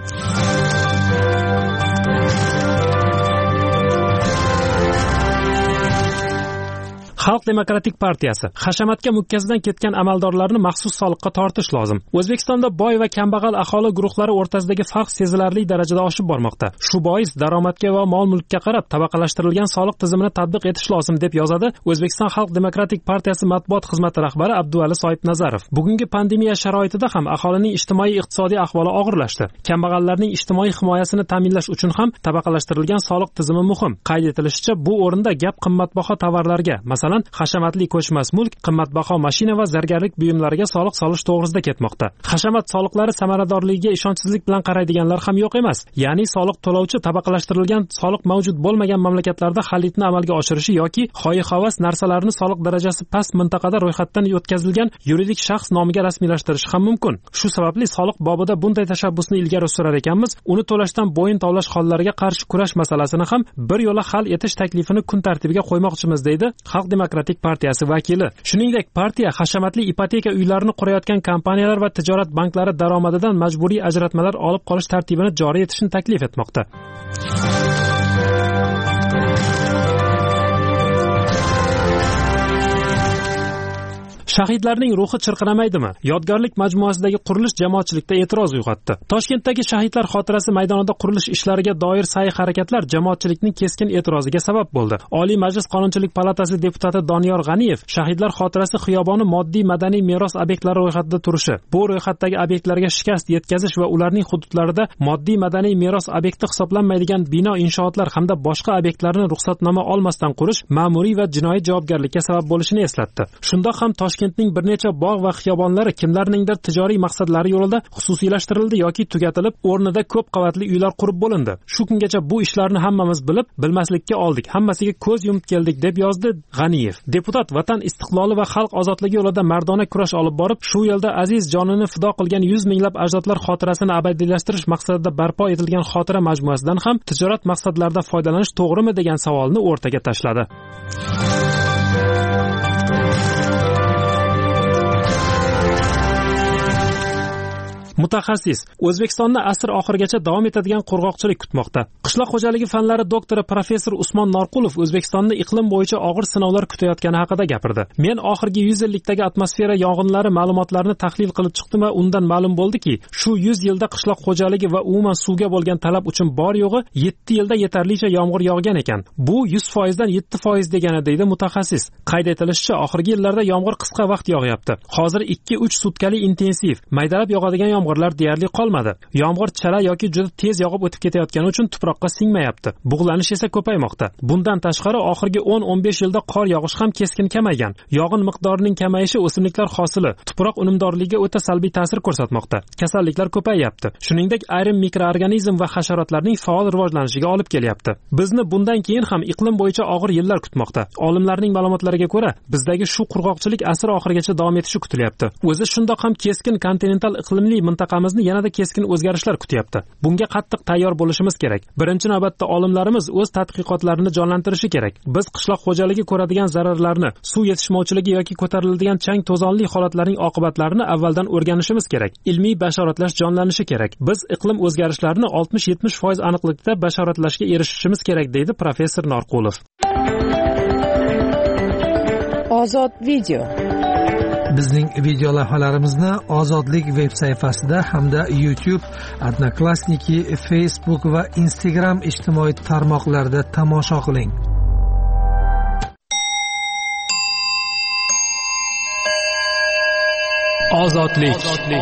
Xalq demokratik partiyasi hashamatga mukkasidan ketgan amaldorlarni maxsus soliqqa tortish lozim. O'zbekistonda boy va kambag'al aholi guruhlari o'rtasidagi farq sezilarli darajada oshib bormoqda. Shu bois daromadga va mol-mulkka qarab tabaqalashtirilgan soliq tizimini tatbiq etish lozim deb yozadi O'zbekiston Xalq demokratik partiyasi matbuot xizmati rahbari Abduvali Soyibnazarov. Bugungi pandemiya sharoitida ham aholining ijtimoiy-iqtisodiy ahvoli og'irlashdi. Kambag'allarning ijtimoiy himoyasini ta'minlash uchun ham tabaqalashtirilgan soliq tizimi muhim. Qayd etilishicha, bu o'rinda gap qimmatbaho tovarlarga, masalan hashamatli ko'chmas mulk, qimmatbaho mashina va zargarlik buyumlariga soliq solish to'g'risida ketmoqda. Hashamat soliqlari samaradorligiga ishonchsizlik bilan qaraydiganlar ham yo'q emas. Ya'ni soliq to'lovchi tabaqalashtirilgan soliq mavjud bo'lmagan mamlakatlarda xaridni amalga oshirishi yoki xoyi-havas narsalarni soliq darajasi past mintaqada ro'yxatdan o'tkazilgan yuridik shaxs nomiga rasmiylashtirishi ham mumkin. Shu sababli soliq bobida bunday tashabbusni ilgari surar ekanmiz, uni to'lashdan bo'yin tovlash hollariga qarshi kurash masalasini ham bir yo'la hal etish taklifini kun tartibiga qo'ymoqchimiz, deydi Xalq demokratik partiyasi vakili. Shuningdek, partiya hashamatli ipoteka uylarini qurayotgan kompaniyalar va tijorat banklari daromadidan majburiy ajratmalar olib qolish tartibini joriy etishni taklif etmoqda. Shahidlarning ruhi chirqiramaydimi? Yodgorlik majmuasidagi qurilish jamoatchilikda e'tiroz uyg'otdi. Toshkentdagi shahidlar xotirasi maydonida qurilish ishlariga doir sa'y-harakatlar jamoatchilikning keskin e'tiroziga sabab bo'ldi. Oliy Majlis Qonunchilik palatasi deputati Doniyor G'aniyev shahidlar xotirasi xiyoboni moddiy madaniy meros obyektlari ro'yxatida turishi, bu ro'yxatdagi obyektlarga shikast yetkazish va ularning hududlarida moddiy madaniy meros obyekti hisoblanmaydigan bino, inshootlar hamda boshqa obyektlarni ruxsatnoma olmasdan qurish ma'muriy va jinoiy javobgarlikka sabab bo'lishini eslatdi. Shundoq ham Toshkentning bir necha bog' va xiyobonlari kimlarningdir tijoriy maqsadlari yo'lida xususiylashtirildi yoki tugatilib, o'rnida ko'p qavatli uylar qurib bo'lindi. Shu kungacha bu ishlarni hammamiz bilib, bilmaslikka oldik, hammasiga ko'z yumib keldik, deb yozdi G'aniyev. Deputat vatan istiqloli va xalq ozodligi yo'lida mardona kurash olib borib, shu yo'lda aziz jonini fido qilgan yuz minglab ajdodlar xotirasini abadiylashtirish maqsadida barpo etilgan xotira majmuasidan ham tijorat maqsadlarida foydalanish to'g'rimi degan savolni o'rtaga tashladi. Mutaxassis O'zbekistonni asr oxirigacha davom etadigan qurg'oqchilik kutmoqda. Qishloq xo'jaligi fanlari doktori professor Usmon Norqulov O'zbekistonni iqlim bo'yicha og'ir sinovlar kutayotgani haqida gapirdi. Men oxirgi yuz yillikdagi atmosfera yong'inlari ma'lumotlarini tahlil qilib chiqdim va undan ma'lum bo'ldiki, shu yuz yilda qishloq xo'jaligi va umuman suvga bo'lgan talab uchun bor yo'g'i yetti yilda yetarlicha yomg'ir yog'gan ekan. Bu yuz foiz dan yetti foiz degani, deydi mutaxassis. Qayd etilishicha, oxirgi yillarda yomg'ir qisqa vaqt yog'yapti. Hozir ikki uch sutkali intensiv, maydalab yog'adigan yomg'ir yomg'irlar deyarli qolmadi. Yomg'ir chala yoki juda tez yog'ib o'tib ketayotgani uchun tuproqqa singmayapti. Bug'lanish esa ko'paymoqda. Bundan tashqari oxirgi o'n o'n besh yilda qor yog'ish ham keskin kamaygan. Yog'in miqdorining kamayishi o'simliklar hosili, tuproq unumdorligiga o'ta salbiy ta'sir ko'rsatmoqda. Kasalliklar ko'payyapti. Shuningdek, ayrim mikroorganizm va hasharotlarning faol rivojlanishiga olib kelyapti. Bizni bundan keyin ham iqlim bo'yicha og'ir yillar kutmoqda. Olimlarning ma'lumotlariga ko'ra, bizdagi shu qurg'oqchilik asr oxirigacha davom etishi kutilyapti. O'zi shundoq ham keskin kontinental iqlimli mintaqamizni yanada keskin o'zgarishlar kutyapti. Bunga qattiq tayyor bo'lishimiz kerak. Birinchi navbatda olimlarimiz o'z tadqiqotlarini jonlantirishi kerak. Biz qishloq xo'jaligi ko'radigan zararlarni, suv yetishmovchiligi yoki ko'tariladigan chang to'zonli holatlarning oqibatlarini avvaldan o'rganishimiz kerak. Ilmiy bashoratlash jonlanishi kerak. Biz iqlim o'zgarishlarini oltmish yetmish foiz aniqlikda bashoratlashga erishishimiz kerak, deydi professor Norqulov. Ozod video. Bizning video lavhalarimizni Ozodlik veb sayfasida hamda YouTube, Odnoklassniki, Facebook va Instagram ijtimoiy tarmoqlarida tomosha qiling. Ozodlik.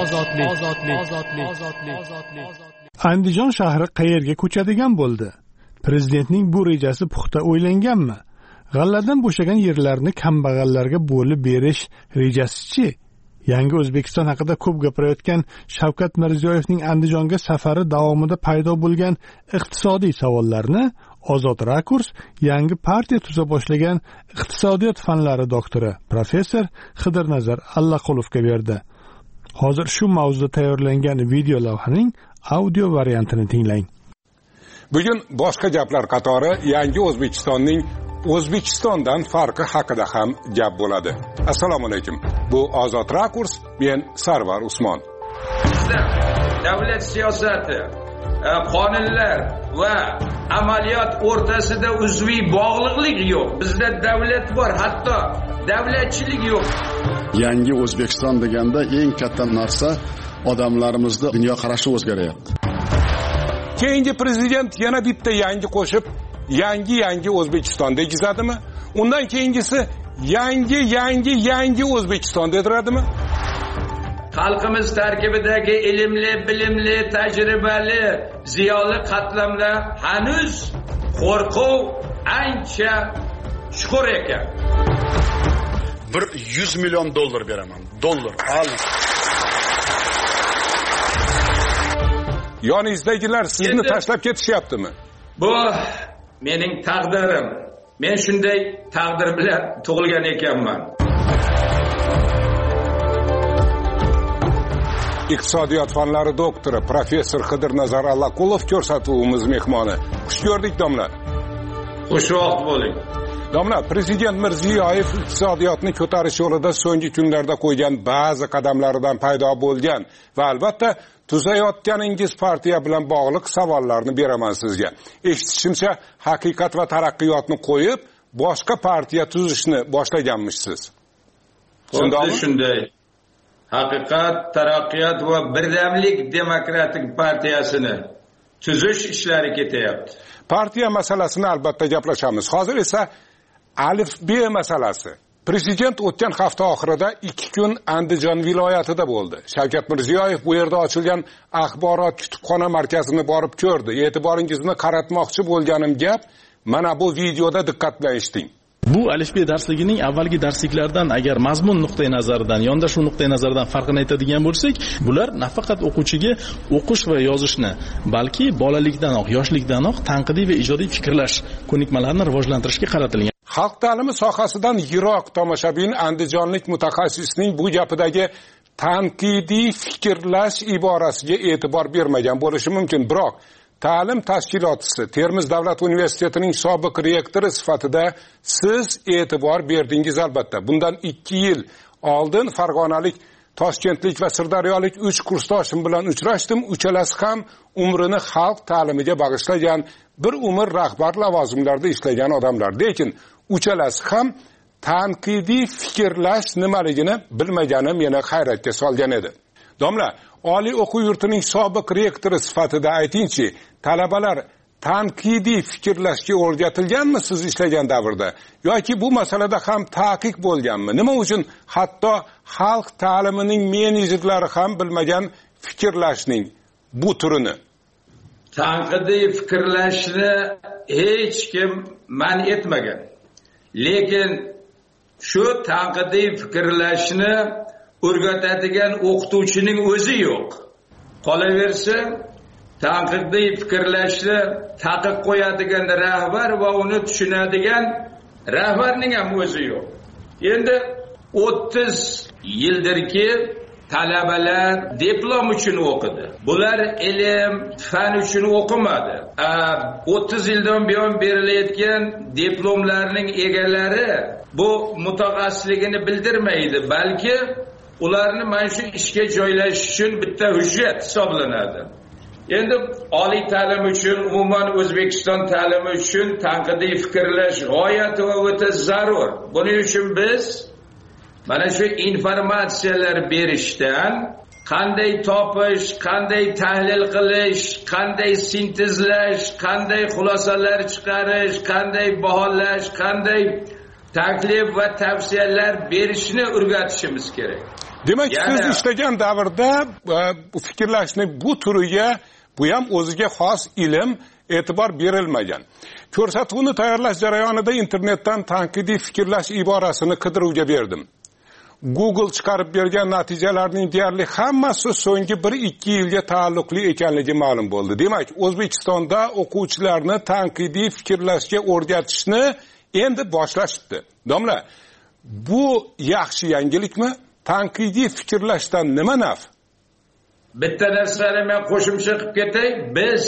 Andijon shahri qayerga ko'chadigan bo'ldi? Prezidentning bu rejasi puxta o'ylanganmi? G'alladan bo'shagan yerlarni kambag'allarga bo'lib berish rejasi-chi? Yangi O'zbekiston haqida ko'p gapirayotgan Shavkat Mirziyoyevning Andijonga safari davomida paydo bo'lgan iqtisodiy savollarni Ozod Rakurs yangi partiya tuza boshlagan iqtisodiyot fanlari doktori professor Xidirnazar Allaqulovga berdi. Hozir shu mavzuda tayyorlangan video lavhaning audio variantini tinglang. Bugun boshqa gaplar qatori yangi O'zbekistonning O'zbekistondan farqi haqida ham gap bo'ladi. Assalomu alaykum. Bu Ozod Rakurs, men Sarvar Usmon. Bizda davlat siyosati, qonunlar va amaliyot o'rtasida uzviy bog'liqlik yo'q. Bizda davlat bor, hatto davlatchilik yo'q. Yangi O'zbekiston deganda eng katta narsa odamlarimizda dunyoqarashi o'zgaryapti. Keyingi prezident yana bitta yangi qo'shib yangi yangi O'zbekiston degizadimi? Undan keyingisi yangi yangi yangi O'zbekiston dediradimi? Xalqimiz tarkibidagi ilmli, bilimli, tajribali, ziyoli qatlamlar hanuz qo'rquv ancha chuqur ekan. bir yuz million dollar beraman. Dollar. Al. Yoningizdagilar sizni tashlab ketishyaptimi? Bu mening taqdirim. Men shunday taqdir bilan tug'ilgan ekanman. Iqtisodiyot fanlari doktori professor Xidirnazar Allaqulovich ko'rsatuvimiz mehmoni. Xush ko'rdik, domla. Xush vaqt bo'ling. Domla, prezident Mirziyoyev iqtisodiyotni ko'tarish yo'lida so'nggi kunlarda qo'ygan ba'zi qadamlaridan paydo bo'lgan va albatta tuzayotganingiz partiya bilan bog'liq savollarni beraman sizga. Eshitishimcha, haqiqat va taraqqiyotni qo'yib, boshqa partiya tuzishni boshlaganmishsiz. Shunday shunday. Haqiqat, taraqqiyot va birdamlik demokratik partiyasini tuzish ishlari ketyapti. Partiya masalasini albatta gaplashamiz. Hozir esa alif B masalasi. Prezident o'tgan hafta oxirida ikki kun Andijon viloyatida bo'ldi. Shavkat Mirziyoyev bu yerda ochilgan axborot kutubxona markazini borib ko'rdi. E'tiboringizni qaratmoqchi bo'lganim gap mana bu videoda diqqat bilan eshiting. Bu alif B darsligining avvalgi darsliklardan agar mazmun nuqtai nazaridan, yondashuv nuqtai nazaridan farqini aytadigan bo'lsak, bular nafaqat o'quvchiga o'qish va yozishni, balki bolalikdanoq, yoshlikdanoq tanqidiy va ijodiy fikrlash ko'nikmalarini rivojlantirishga qaratilgan. Xalq ta'limi sohasidan yiroq tomoshabin andijonlik mutaxassisning bu gapidagi tanqidiy fikrlash iborasiga e'tibor bermagan bo'lishi mumkin, biroq ta'lim tashkilotchisi Termiz davlat universitetining sobiq rektori sifatida siz e'tibor berdingiz albatta. Bundan ikki yil oldin farg'onalik, toshkentlik va sirdaryolik uch kursdoshim bilan uchrashdim. Uchalasi ham umrini xalq ta'limiga bag'ishlagan, bir umr rahbar lavozimlarda ishlagan odamlar. Lekin uchalasi ham tanqidiy fikrlash nimaligini bilmagani meni hayratga solgan edi. Domla, oliy o'quv yurtining sobiq rektori sifatida aytingchi, talabalar tanqidiy fikrlashga o'rgatilganmi siz ishlagan davrda yoki bu masalada ham taqiq bo'lganmi? Nima uchun hatto xalq ta'limining menejerlari ham bilmagan fikrlashning bu turini? Tanqidiy fikrlashni hech kim man etmagan. Lekin shu tanqidiy fikrlashni o'rgatadigan o'qituvchining o'zi yo'q. Qolaversa, tanqidiy fikrlashni taqiq qo'yadigan rahbar va uni tushunadigan rahbarning ham o'zi yo'q. Endi o'ttiz yildirki talabalar diplom uchun o'qidi. Bular ilm, fan uchun o'qimadi. o'ttiz yildan buyon berilayotgan diplomlarning egalari bu mutaxassisligini bildirmaydi, balki ularni mana shu ishga joylash uchun bitta hujjat hisoblanadi. Endi oliy ta'lim uchun, umuman O'zbekiston ta'limi uchun tanqidiy fikrlash g'oyat va o'ta zarur. Buning uchun biz mana shu informatsiyalar berishdan qanday topish, qanday tahlil qilish, qanday sintezlash, qanday xulosalar chiqarish, qanday baholash, qanday taklif va tavsiyalar berishni o'rgatishimiz kerak. Demak, siz ishlagan davrda bu fikrlashni bu turiga, bu ham o'ziga xos ilm, e'tibor berilmagan. Ko'rsatuvni tayyorlash jarayonida internetdan tanqidiy fikrlash iborasini qidiruvga berdim. Google chiqarib bergan natijalarning deyarli hammasi so'nggi bir ikki yilga taalluqli ekanligi ma'lum bo'ldi. Demak, O'zbekistonda o'quvchilarni tanqidiy fikrlashga o'rgatishni endi boshlashibdi. Domla, bu yaxshi yangilikmi? Tanqidiy fikrlashdan nima naf? Bitta narsani men qo'shimcha qilib ketay. Biz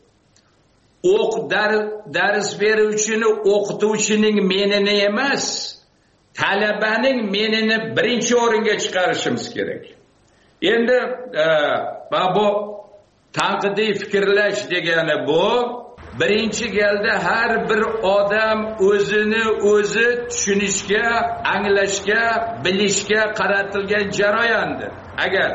o'q dars beruvchini, o'qituvchining menini emas, talabaning menini birinchi o'ringa chiqarishimiz kerak. Endi bu tanqidiy fikrlash degani bu birinchi galda har bir odam o'zini o'zi tushunishga, anglashga, bilishga qaratilgan jarayondir. Agar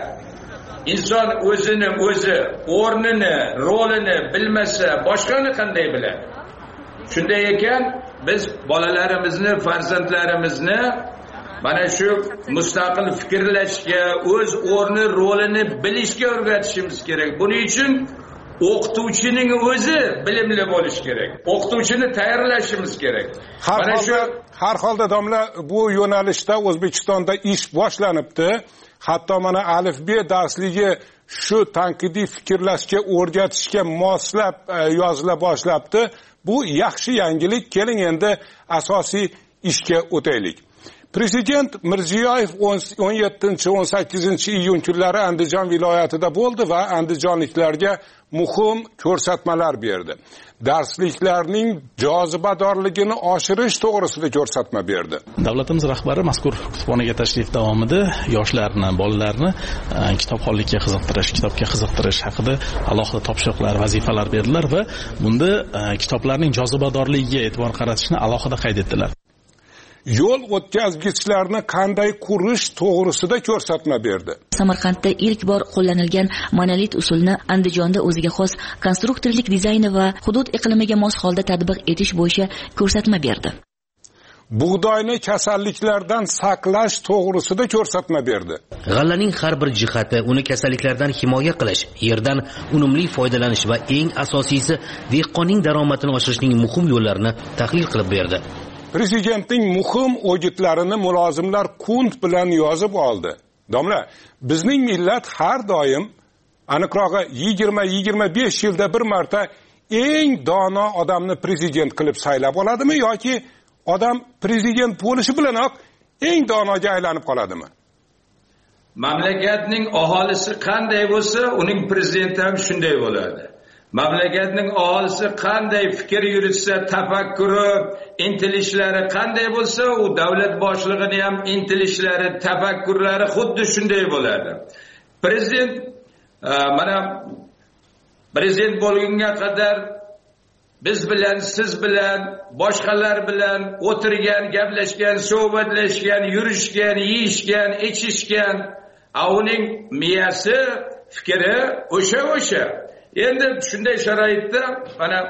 inson o'zini o'zi, o'rnini, rolini bilmasa, boshqani qanday biladi? Shunday ekan, biz bolalarimizni, farzandlarimizni mana shu mustaqil fikrlashga, o'z o'rni, rolini bilishga o'rgatishimiz kerak. Buning uchun o'qituvchining o'zi bilimli bo'lish kerak. O'qituvchini tayyorlashimiz kerak. Har holda, har holda domla, bu yo'nalishda O'zbekistonda ish boshlanibdi. Hatto mana alif be darsligi shu tanqidiy fikrlashga o'rgatishga moslab yozila boshlabdi. Bu yaxshi yangilik. Keling endi asosiy ishga o'taylik. Prezident Mirziyoyev o'n yettinchi o'n sakkizinchi iyun kunlari Andijon viloyatida bo'ldi va andijonliklarga muhim ko'rsatmalar berdi. Darsliklarning jozibadorligini oshirish to'g'risida ko'rsatma berdi. Davlatimiz rahbari mazkur kutubxonaga tashrif davomida yoshlarni, bolalarni kitobxonlikka qiziqtirish, kitobga qiziqtirish haqida alohida topshiriqlar, vazifalar berdilar va bunda kitoblarning jozibadorligiga e'tibor qaratishni alohida qayd etdilar. Yo'l o'tkazgichlarni qanday qurish to'g'risida ko'rsatma berdi. Samarqandda ilk bor qo'llanilgan monolit usulni Andijonda o'ziga xos konstruktorlik dizayni va hudud iqlimiga mos holda tatbiq etish bo'yicha ko'rsatma berdi. Bug'doyni kasalliklardan saqlash to'g'risida ko'rsatma berdi. G'allaning har bir jihati uni kasalliklardan himoya qilish, yerdan unumli foydalanish va eng asosiysi dehqonning daromadini oshirishning muhim yo'llarini tahlil qilib berdi. Prezidentning muhim o'gitlarini mulozimlar qunt bilan yozib oldi. Domla, bizning millat har doim, aniqrog'i yigirma yigirma besh yilda bir marta eng dono odamni prezident qilib saylab oladimi yoki odam prezident bo'lishi bilanoq eng donoga aylanib qoladimi? Mamlakatning aholisi qanday bo'lsa, uning prezidenti ham shunday bo'ladi. Mamlakatning aholisi qanday fikr yuritsa, tafakkuri, intilishlari qanday bo'lsa, u davlat boshlig'ining ham intilishlari, tafakkurlari xuddi shunday bo'ladi. Prezident mana prezident bo'lgunga qadar biz bilan, siz bilan, boshqalar bilan o'tirgan, gaplashgan, suhbatlashgan, yurishgan, yeyishgan, ichishgan, uning miyasi, fikri o'sha-o'sha. Endi shunday sharoitda mana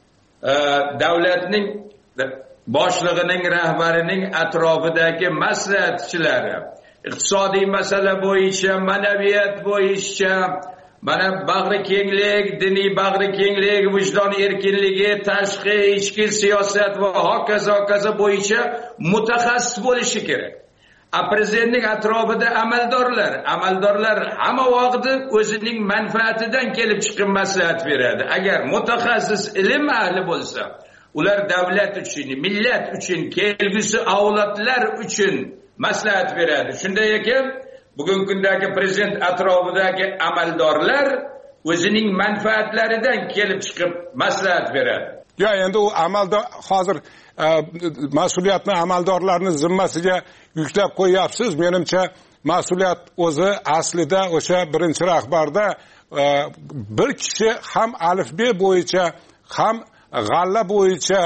davlatning boshlig'ining, rahbarining atrofidagi maslahatchilari iqtisodiy masala bo'yicha, ma'naviyat bo'yicha, mana bag'ri kenglik, diniy bag'ri kenglik, vijdon erkinligi, tashqi ichki siyosat va hokazo hokazo bo'yicha mutaxassis bo'lishi kerak. A prezidentning atrofida amaldorlar, amaldorlar hamma vaqtda o'zining manfaatidan kelib chiqib maslahat beradi. Agar mutaxassis ilm ahli bo'lsa, ular davlat uchun, millat uchun, kelgusi avlodlar uchun maslahat beradi. Shunday ekan, bugungi kundagi prezident atrofidagi amaldorlar o'zining manfaatlaridan kelib chiqib maslahat beradi. Ya endi u amaldor hozir mas'uliyatni amaldorlarning zimmasiga yuklab qo'yapsiz. Menimcha mas'uliyat o'zi aslida o'sha birinchi rahbarda bir kishi ham alifbe bo'yicha, ham g'alla bo'yicha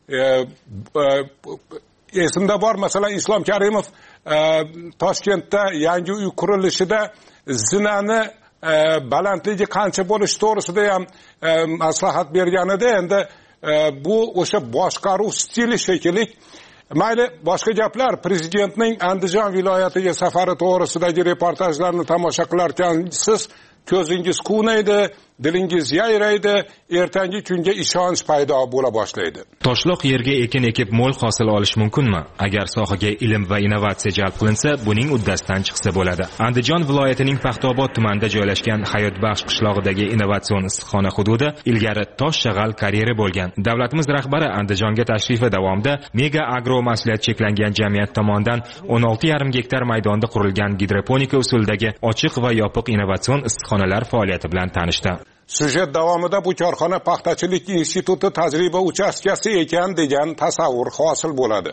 esimda bor, masalan Islom Karimov Toshkentda yangi uy qurilishida zinani balandligi qancha bo'lishi to'g'risida ham maslahat bergan edi. Endi bu o'sha boshqaruv stili shekilli. Mayli, boshqa gaplar. Prezidentning Andijon viloyatiga safari to'g'risidagi reportajlarni tomosha qilarkansiz, ko'zingiz quvnaydi, dilingiz yayraydi, ertangi kunga ishonch paydo bo'la boshlaydi. Toshloq yerga ekin ekib mo'l hosil olish mumkinmi? Agar sohaga ilm va innovatsiya jalb qilinsa, buning uddasidan chiqsa bo'ladi. Andijon viloyatining Paxtaobod tumanida joylashgan Hayotbaxsh qishlog'idagi innovatsion issiqxona hududi ilgari tosh shag'al karyeri bo'lgan. Davlatimiz rahbari Andijonga tashrifi davomida Mega Agro mas'uliyat cheklangan jamiyat tomonidan o'n olti yarim gektar maydonda qurilgan gidroponika usulidagi ochiq va yopiq innovatsion issiqxonalar faoliyati bilan tanishdi. Sujet davomida bu korxona paxtachilik instituti tajriba uchastkasi ekan degan tasavvur hosil bo'ladi.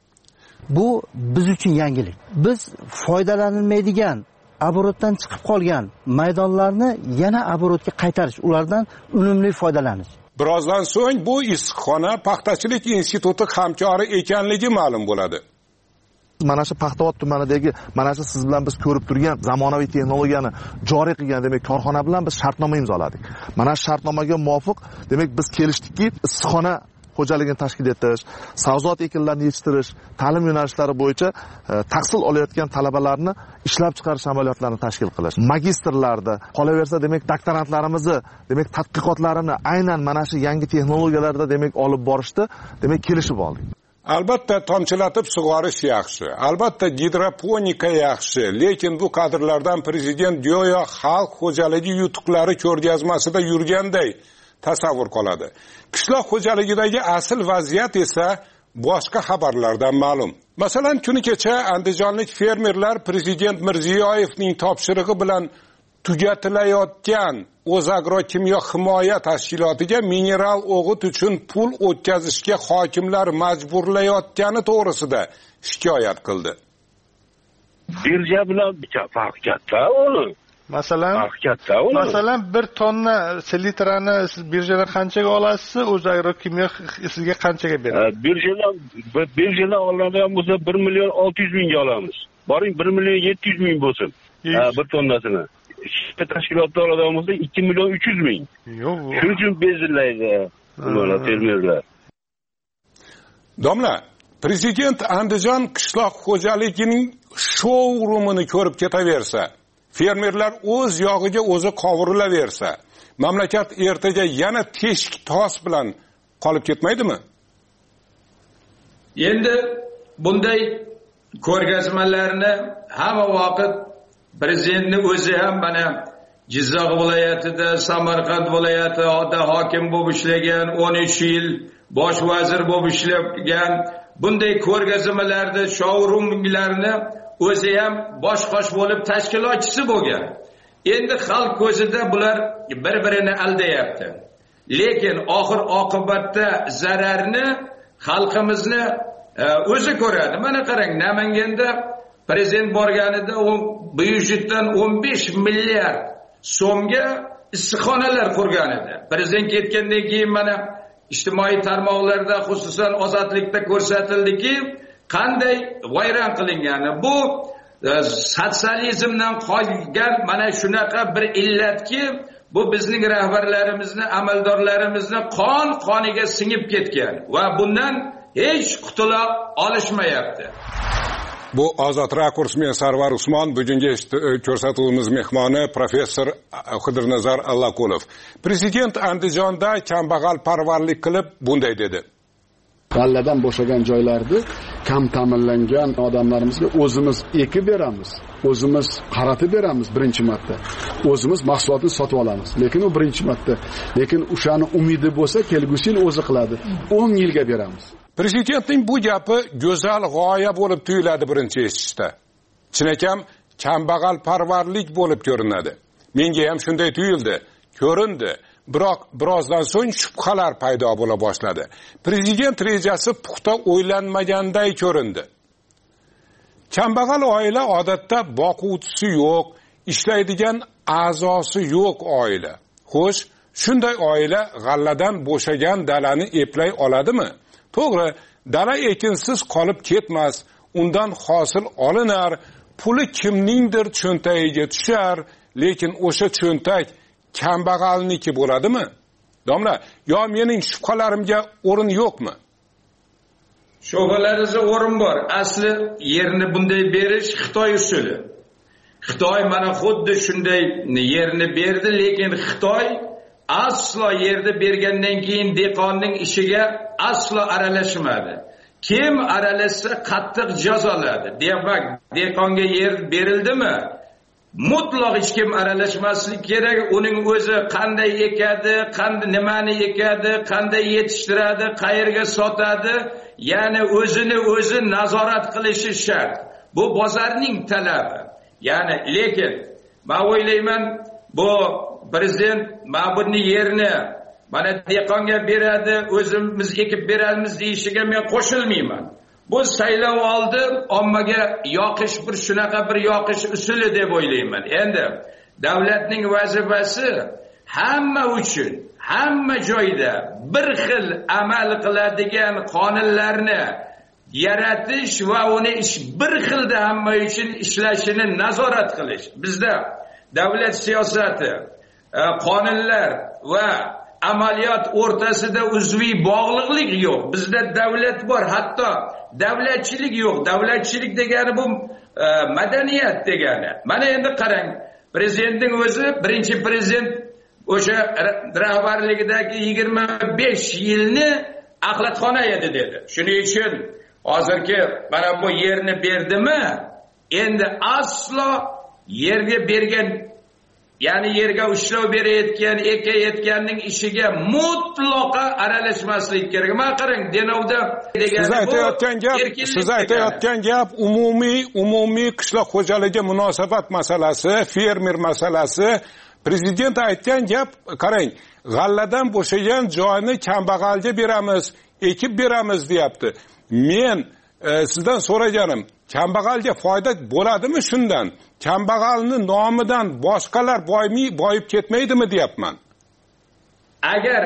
Bu biz uchun yangilik. Biz foydalanilmaydigan, оборотdan chiqib qolgan maydonlarni yana оборотga qaytarish, ulardan unumli foydalanish. Birozdan so'ng bu issiqxona paxtachilik instituti hamkori ekanligi ma'lum bo'ladi. Mana shu Paxtaobod tumanidagi, mana shu siz bilan biz ko'rib turgan zamonaviy texnologiyani joriy qilgan demak korxona bilan biz shartnoma imzoladik. Mana shu shartnomaga muvofiq demak biz kelishdikki, issiqxona xo'jaligini tashkil etish, sabzavot ekinlarini yetishtirish, ta'lim yo'nalishlari bo'yicha tahsil olayotgan talabalarni ishlab chiqarish amaliyotlarini tashkil qilish. Magistrlarda qolaversa demak doktorantlarimizni demak tadqiqotlarini aynan mana shu yangi texnologiyalarda demak olib borishda demak kelishib oldik. Albatta tomchilatib sug'orish yaxshi, albatta gidroponika yaxshi, lekin bu kadrlardan prezident go'yo xalq xo'jaligi yutuqlari ko'rgazmasida yurganday tasavvur qoladi. Qishloq xo'jaligidagi asl vaziyat esa boshqa xabarlardan ma'lum. Masalan, kuni kecha andijonlik fermerlar prezident Mirziyoyevning topshirig'i bilan tugatilayotgan O'zagrokimyo himoya tashkilotiga mineral o'g'it uchun pul o'tkazishga hokimlar majburlayotgani to'g'risida shikoyat qildi. Birja bilan farq katta uni. Masalan, farq katta uni. Masalan, bir tonna selitrani siz birjadan qanchaga olasiz, O'zagrokimyo sizga qanchaga beradi? Birjadan birjadan oladigan bo'lsa bir million olti yuz mingga olamiz. Boring bir million yetti yuz ming bo'lsin. Bir tonnasini. Tashkilotda oladigan bo'lsa ikki million uch yuz ming. Yo'q. Shuning uchun bezillaydi ular fermerlar. Domla, prezident Andijon qishloq xo'jaligining shou-rumini ko'rib ketaversa, fermerlar o'z yog'iga o'zi qovurilaversa, mamlakat ertaga yana teshik tos bilan qolib ketmaydimi? Endi bunday ko'rgazmalarni hamma vaqt prezidentni o'zi ham mana Jizzax viloyatida, Samarqand viloyatida hokim bo'lib ishlagan, o'n uch yil bosh vazir bo'lib ishlagan, bunday ko'rgazmalarda showroomlarni o'zi ham bosh-qosh bo'lib tashkilotchisi bo'lgan. Endi xalq ko'zida bular bir-birini aldayapti. Lekin oxir oqibatda zararni xalqimizni o'zi ko'radi. Mana qarang, Namanganda prezident borganida u byudjetdan o'n besh milliard so'mga issiqxonalar qurgan edi. Prezident ketgandan keyin mana ijtimoiy tarmoqlarda, xususan Ozodlikda ko'rsatildiki, qanday vayron qilingani. Bu sotsializmdan qolgan mana shunaqa bir illatki, bu bizning rahbarlarimizni, amaldorlarimizni qon qoniga singib ketgan va bundan hech qutula olishmayapti. Bu Ozod rakurs, men Sarvar Usmon, bugungi ko'rsatuvimiz mehmoni professor Xidirnazar Allaqulov. Prezident Andijonda kambag'al parvarlik qilib bunday dedi. G'alladan bo'shagan joylarni kam ta'minlangan odamlarimizga o'zimiz ekib beramiz, o'zimiz qaratib beramiz birinchi marta. O'zimiz mahsulotni sotib olamiz. Lekin u birinchi marta. Lekin o'shani umidi bo'lsa, kelgusi yil o'zi qiladi. o'n yilga beramiz. Prezidentning bu gapi go'zal g'oya bo'lib tuyuladi birinchi eshitishda. Chinakam kambag'al parvarlik bo'lib ko'rinadi. Menga ham shunday tuyuldi, ko'rindi. Biroq birozdan so'ng shubhalar paydo bo'la boshladi. Prezident rejasi puxta o'ylanmaganday ko'rindi. Kambag'al oila odatda boquvchisi yo'q, ishlaydigan a'zosi yo'q oila. Xo'sh, shunday oila g'alladan bo'shagan dalani eplay oladimi? To'g'ri, dala ekinsiz qolib ketmas, undan hosil olinar, puli kimningdir cho'ntagiga tushar, lekin o'sha cho'ntak kambag'alniki bo'ladimi? Domla, yo mening shubhalarimga o'rin yo'qmi? Shubhalaringizga o'rin bor. Asli yerni bunday berish Xitoy usuli. Xitoy mana xuddi shunday yerni berdi, lekin Xitoy aslo yerni bergandan keyin dehqonning ishiga aslo aralashmadi. Kim aralashsa qattiq jazoladi. Demak, dehqonga yer berildimi? Mutlaq hech kim aralashmaslik kerak. Uning o'zi qanday ekadi, qanday nimani ekadi, qanday yetishtiradi, qayerga sotadi, ya'ni o'zini o'zi nazorat qilishi shart. Bu bozorning talabi. Ya'ni lekin men o'ylayman, bu prezident ma'budni yerni mana dehqonga beradi, o'zimiz ekib beramiz deyishiga men qo'shilmayman. Bu saylov oldi ommaga yoqish bir shunaqa bir yoqish usuli deb o'ylayman. Endi davlatning vazifasi hamma uchun, hamma joyda bir xil amal qiladigan qonunlarni yaratish va uni ish bir xilda hamma uchun ishlashini nazorat qilish. Bizda davlat siyosati, qonunlar va amaliyot o'rtasida uzviy bog'liqlik yo'q. Bizda davlat bor, hatto davlatchilik yo'q. Davlatchilik degani bu e, madaniyat degani. Mana endi qarang, prezidentning o'zi, birinchi prezident o'sha rahbarligidagi yigirma besh yilni axlatxona edi dedi. Shuning uchun hozirgi mana bu yerni berdimi? Endi aslo yerga bergan, ya'ni yerga ushlov berayotgan, ekayotganning ishiga mutlaqo aralashmaslik kerak. Mana qarang, Denovda degan siz aytayotgan gap, siz aytayotgan gap umumiy, umumiy qishloq xo'jaligi munosabat masalasi, fermer masalasi. Prezident aytgan gap, qarang, g'alladan bo'shagan joyni kambag'alga beramiz, ekib beramiz deyapti. Men e, sizdan so'raganim, kambag'alga foyda bo'ladimi shundan? Kambag'alni nomidan boshqalar boymi, boyib ketmaydimi deyapman. Agar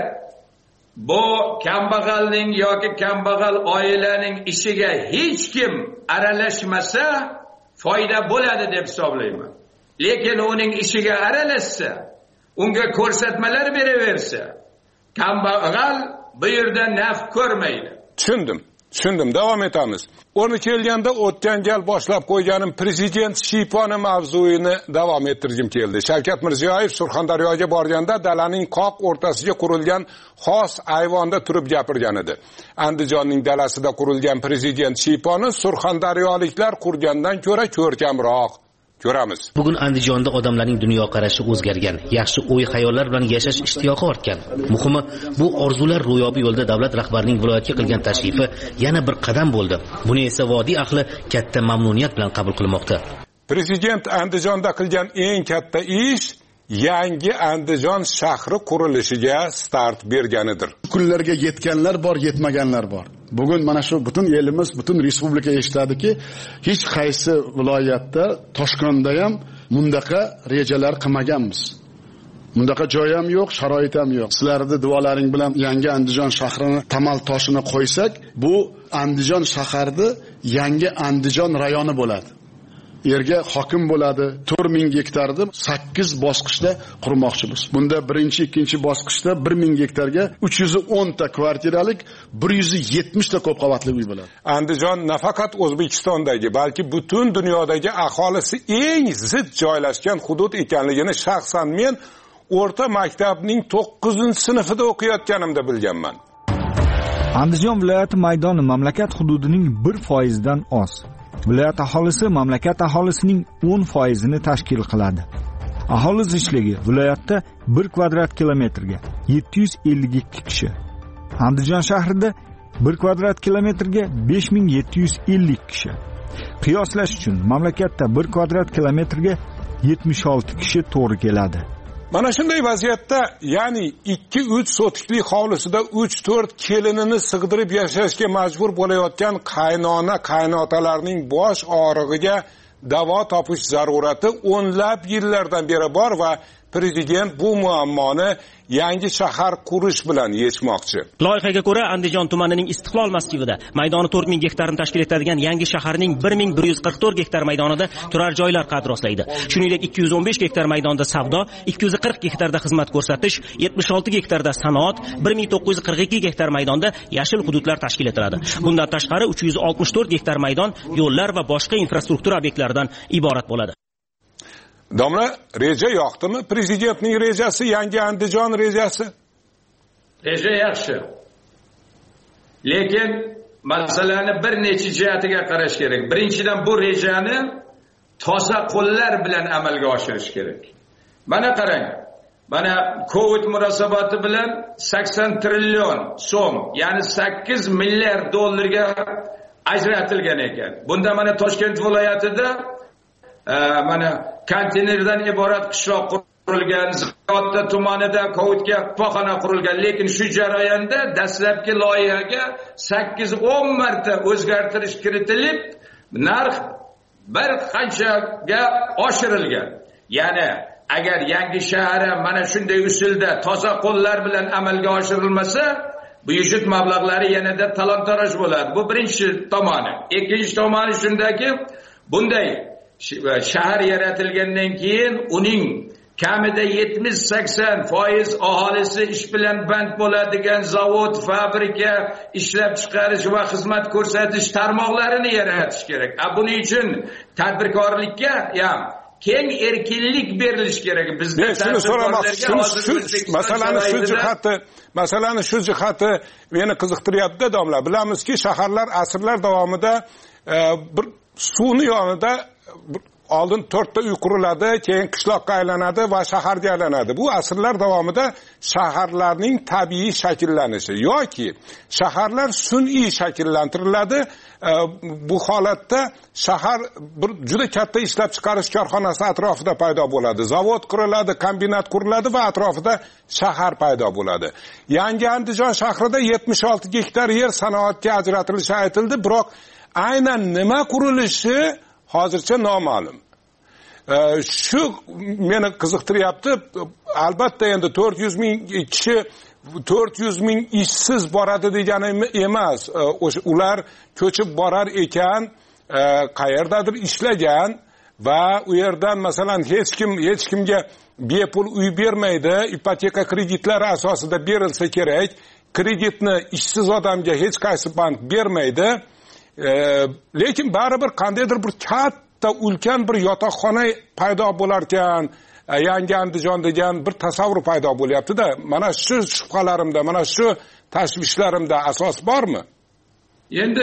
bu kambag'alning yoki kambag'al oilaning ishiga hech kim aralashmasa, foyda bo'ladi deb hisoblayman. Lekin uning ishiga aralashsa, unga ko'rsatmalar beraversa, kambag'al bu yerda naf ko'rmaydi. Tushundim. Tushundim, davom etamiz. O'rni kelganda o'tgan gal boshlab qo'yganim prezident shiyponi mavzuyini davom ettirgim keldi. Shavkat Mirziyoyev Surxondaryoga borganda dalaning qoq o'rtasiga qurilgan xos ayvonda turib gapirgan edi. Andijonning dalasida qurilgan prezident shiyponi surxondaryoliklar qurgandan ko'ra ko'rkamroq. Ko'ramiz. Bugun Andijonda odamlarning dunyoqarashi o'zgargan, yaxshi o'y-xayollar bilan yashash ishtiyoqi ortgan. Muhimi, bu orzular ro'yobi yo'lda davlat rahbarining viloyatga qilgan tashrifi yana bir qadam bo'ldi. Buni esa vodiy ahli katta mamnuniyat bilan qabul qilmoqda. Prezident Andijonda qilgan eng katta ish yangi Andijon shahri qurilishiga start berganidir. Kunlarga yetganlar bor, yetmaganlar bor. Bugun mana shu butun elimiz, butun respublika eshitadiki, hech qaysi viloyatda, Toshkentda ham bundaqa rejalar qilmaganmiz. Bundaqa joy ham yo'q, sharoit ham yo'q. Sizlarning duolaring bilan yangi Andijon shahrini tamal toshini qo'ysak, bu Andijon shaharida yangi Andijon rayoni bo'ladi. yerga hokim bo'ladi. to'rt ming gektarni sakkiz bosqichda qurmoqchimiz. Bunda birinchi, ikkinchi bosqichda bir ming gektarga uch yuz o'n ta kvartiralik, bir yuz yetmish ta ko'p qavatli uy bo'ladi. Andijon nafaqat O'zbekistondagi, balki butun dunyodagi aholisi eng zid joylashgan hudud ekanligini shaxsan men o'rta maktabning to'qqizinchi sinfida o'qiyotganimda bilganman. Andijon viloyati maydoni mamlakat hududining bir foizdan oz. Viloyat aholisi mamlakat aholisining o'n foizini tashkil qiladi. Aholi zichligi viloyatda bir kvadrat kilometrga yetti yuz ellik ikki kishi. Andijon shahrida bir kvadrat kilometrga besh ming yetti yuz ellik kishi. Qiyoslash uchun mamlakatda bir kvadrat kilometrga yetmish olti kishi to'g'ri keladi. Mana shunday vaziyatda, ya'ni ikki uch sotikli hovlisida uch to'rt kelinini sig'dirib yashashga majbur bo'layotgan qaynona qaynotalarning bosh og'rig'iga davo topish zarurati o'nlab yillardan beri bor va prezident bu muammoni yangi shahar qurish bilan yechmoqchi. Loyihaga ko'ra Andijon tumanining Istiqlol masjidida maydoni to'rt ming gektarni tashkil etadigan yangi shaharning bir ming bir yuz qirq to'rt gektar maydonida turar joylar qad rostlaydi. Shuningdek ikki yuz o'n besh gektar maydonda savdo, ikki yuz qirq gektarda xizmat ko'rsatish, yetmish olti gektarda sanoat, bir ming to'qqiz yuz qirq ikki gektar maydonda yashil hududlar tashkil etiladi. Bundan tashqari uch yuz oltmish to'rt gektar maydon yo'llar va boshqa infrastruktura obyektlaridan iborat bo'ladi. Domla, reja yoqdimi? Prezidentning rejasi, yangi Andijon rejasi? Reja yaxshi. Lekin masalani bir necha jihatiga qarash kerak. Birinchidan bu rejani toza qo'llar bilan amalga oshirish kerak. Mana qarang. Mana Covid munosabati bilan sakson trillion so'm, ya'ni sakkiz milliard dollarga ajratilgan ekan. Bunda mana Toshkent viloyatida mana konteynerdan iborat qishloq qurilgan, Ziyoda tumanida Covidga shifoxona qurilgan, lekin shu jarayonda dastlabki loyihaga sakkiz o'n marta o'zgartirish kiritilib, narx bir qanchaga oshirilgan. Ya'ni agar yangi shahar mana shunday usulda toza qo'llar bilan amalga oshirilmasa, bu yujut mablag'lari yanada talon-taroj bo'ladi. Bu birinchi tomoni. Ikkinchi tomoni shundaki, bunday shahar yaratilgandan keyin uning kamida yetmish sakson foiz aholisi ish bilan band bo'ladigan zavod, fabrika, ishlab chiqarish va xizmat ko'rsatish tarmoqlarini yaratish kerak. Buning uchun tadbirkorlikka ham keng erkinlik berilishi kerak. Bizda shuni so'ramoqchi, masalani shu jihati, masalani shu jihati meni qiziqtiryapti, domla. Bilamizki, shaharlar asrlar davomida bir suvni yonida oldin to'rtta uy quriladi, keyin qishloqqa aylanadi va shaharga aylanadi. Bu asrlar davomida shaharlarning tabiiy shakllanishi yoki shaharlar sun'iy shakllantiriladi. Bu holatda shahar bir juda katta ishlab chiqarish korxonasi atrofida paydo bo'ladi. Zavod quriladi, kombinat quriladi va atrofida shahar paydo bo'ladi. Yangi Andijon shahrida yetmish olti gektar yer sanoatga ajratilishi aytildi, biroq aynan nima qurilishi hozircha noma'lum. Shu meni qiziqtiryapti. Albatta endi to'rt yuz ming kishi, to'rt yuz ming ishsiz boradi degani emas. Ular ko'chib borar ekan, qayerdadir ishlagan va u yerdan masalan hech kim hech kimga bepul uy bermaydi, ipoteka kreditlari asosida berilsa kerak. Kreditni ishsiz odamga hech qaysi bank bermaydi. Lekin baribir qandaydir bir katta ulkan bir yotoqxona paydo bo'lar ekan, yangi Andijon degan bir tasavvur paydo bo'lyapti-da. Mana shu shubhalarimda, mana shu tashvishlarimda asos bormi? Endi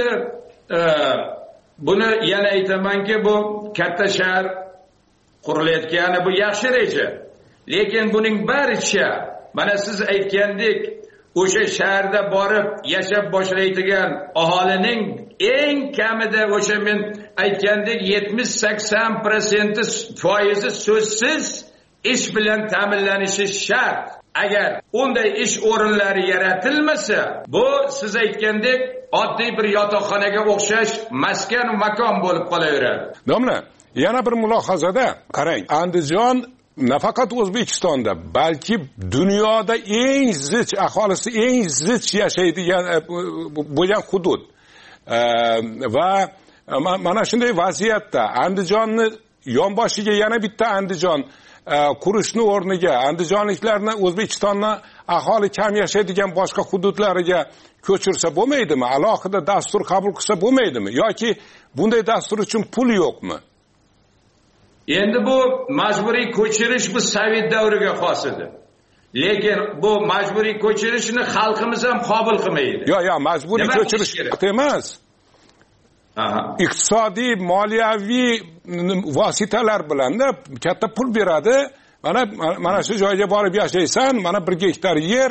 buni yana aytamanki, bu katta shahar qurilayotgani bu yaxshi reja. Lekin buning baricha mana siz aytgandek o'sha shaharda borib yashab boshlaydigan aholining eng kamida o'sha men aytgandek yetmish sakson foizi so'zsiz ish bilan ta'minlanishi shart. Agar unday ish o'rinlari yaratilmasa, bu siz aytgandek oddiy bir yotoqxonaga o'xshash maskan makon bo'lib qolaveradi. Domla, yana bir mulohazada qarang, Andijon nafaqat O'zbekistonda, balki dunyoda eng zich aholisi eng zich yashaydigan bo'lgan hudud. Va mana shunday vaziyatda Andijonni yonboshiga yana bitta Andijon qurishni o'rniga andijonliklarni O'zbekistonning aholi kam yashaydigan boshqa hududlariga ko'chirsa bo'lmaydimi? Alohida dastur qabul qilsa bo'lmaydimi? Yoki bunday dastur uchun pul yo'qmi? Endi bu majburiy ko'chirish bu Sovet davriga xos edi. Lekin bu majburiy ko'chirishni xalqimiz ham qabul qilmaydi. Yo'q, yo'q, majburiy ko'chirish emas. Iqtisodiy, moliyaviy vositalar bilan katta pul beradi. Mana mana shu joyga borib yashaysan, mana bir gektar yer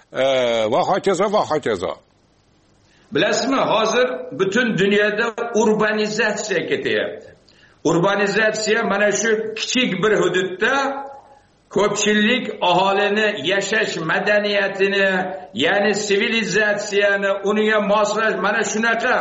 va hokazo va hokazo. Bilasizmi, hozir butun dunyoda urbanizatsiya ketyapti. Urbanizatsiya mana shu kichik bir hududda ko'pchilik aholini yashash madaniyatini, ya'ni sivilizatsiyani uniga moslash mana shunaqa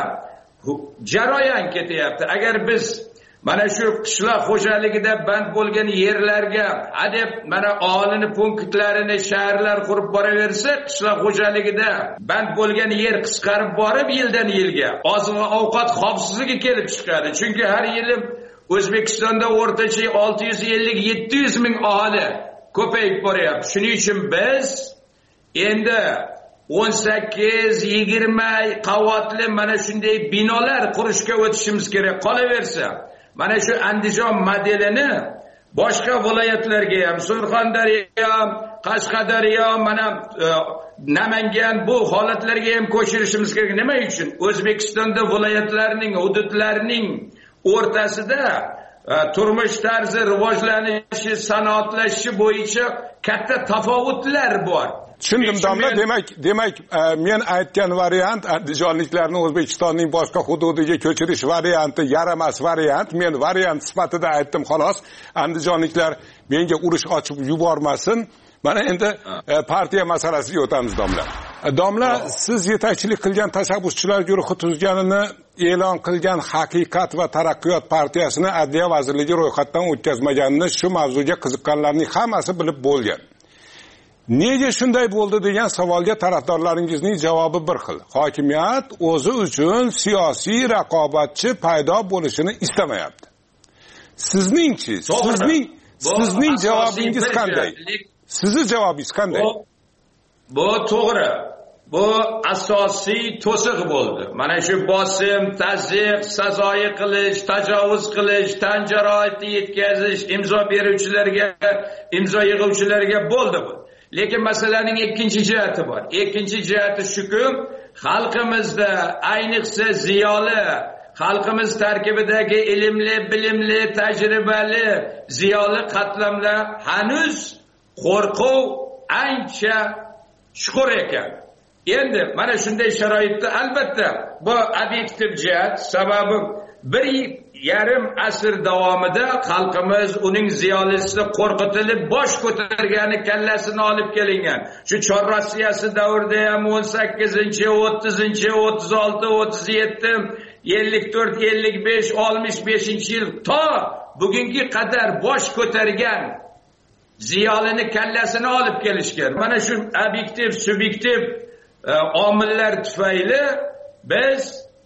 jarayon ketyapti. Agar biz mana shu qishloq xo'jaligida band bo'lgan yerlarga adab mana aholini punktlarini shaharlar qurib boraversa, qishloq xo'jaligida band bo'lgan yer qisqarib borib yildan yilga oziq ovqat xavfsizligi kelib chiqadi. Chunki har yili O'zbekistonda o'rtacha olti yuz ellik yetti yuz ming aholi ko'payib boryapti. Shuning uchun biz endi o'n sakkiz yigirma qavatli mana shunday binolar qurishga o'tishimiz kerak. Qolaversa, mana shu Andijon modelini boshqa viloyatlarga ham, Surxondaryo, Qashqadaryo, mana Namangan bu holatlarga ham ko'chirishimiz kerak. Nima uchun? O'zbekistonda viloyatlarning, hududlarning o'rtasida turmush tarzi rivojlanishi, sanoatlashishi bo'yicha katta tafovutlar bor. Tushundim domla, demak, demak men aytgan variant andijonliklarni O'zbekistonning boshqa hududiga ko'chirish varianti yaramas variant. Men variant sifatida aytdim xolos. Andijonliklar menga urush ochib yubormasin. Mana endi partiya masalasiga o'tamiz domla. Domla, siz yetakchilik qilgan tashabbuschilar guruhi tuzganini e'lon qilgan Haqiqat va taraqqiyot partiyasini Adliya vazirligi ro'yxatdan o'tkazmaganini shu mavzuga qiziqqanlarning hammasi bilib bo'lgan. Nega shunday bo'ldi degan savolga tarafdorlaringizning javobi bir xil. Hokimiyat o'zi uchun siyosiy raqobatchi paydo bo'lishini istamayapti. Sizningchi, sizning sizning javobingiz qanday? Sizning javobingiz qanday? Bu to'g'ri. Bu asosiy to'siq bo'ldi. Mana shu bosim, tazyiq, sazoyi qilish, tajovuz qilish, tan jarohati yetkazish, imzo beruvchilarga, imzo yig'uvchilarga bo'ldi bu. Lekin masalaning ikkinchi jihati bor. Ikkinchi jihati shuki, xalqimizda ayniqsa ziyoli, xalqimiz tarkibidagi ilmli, bilimli, tajribali ziyoli qatlamlar hanuz qo'rquv ancha chuqur ekan. Endi mana shunday sharoitda albatta bu obyektiv jihat, sababi bir yarim asr davomida xalqimiz uning ziyolisi qo'rqitilib bosh ko'targani kallasini olib kelingan. Shu Chor Rossiyasi davrida ham o'n sakkizinchi, o'ttizinchi, o'ttiz olti, o'ttiz yetti, ellik to'rt, ellik besh, oltmish beshinchi yil to bugungi qadar bosh ko'targan ziyolini kallasini olib kelishgan. Mana shu obyektiv, subyektiv omillar tufayli biz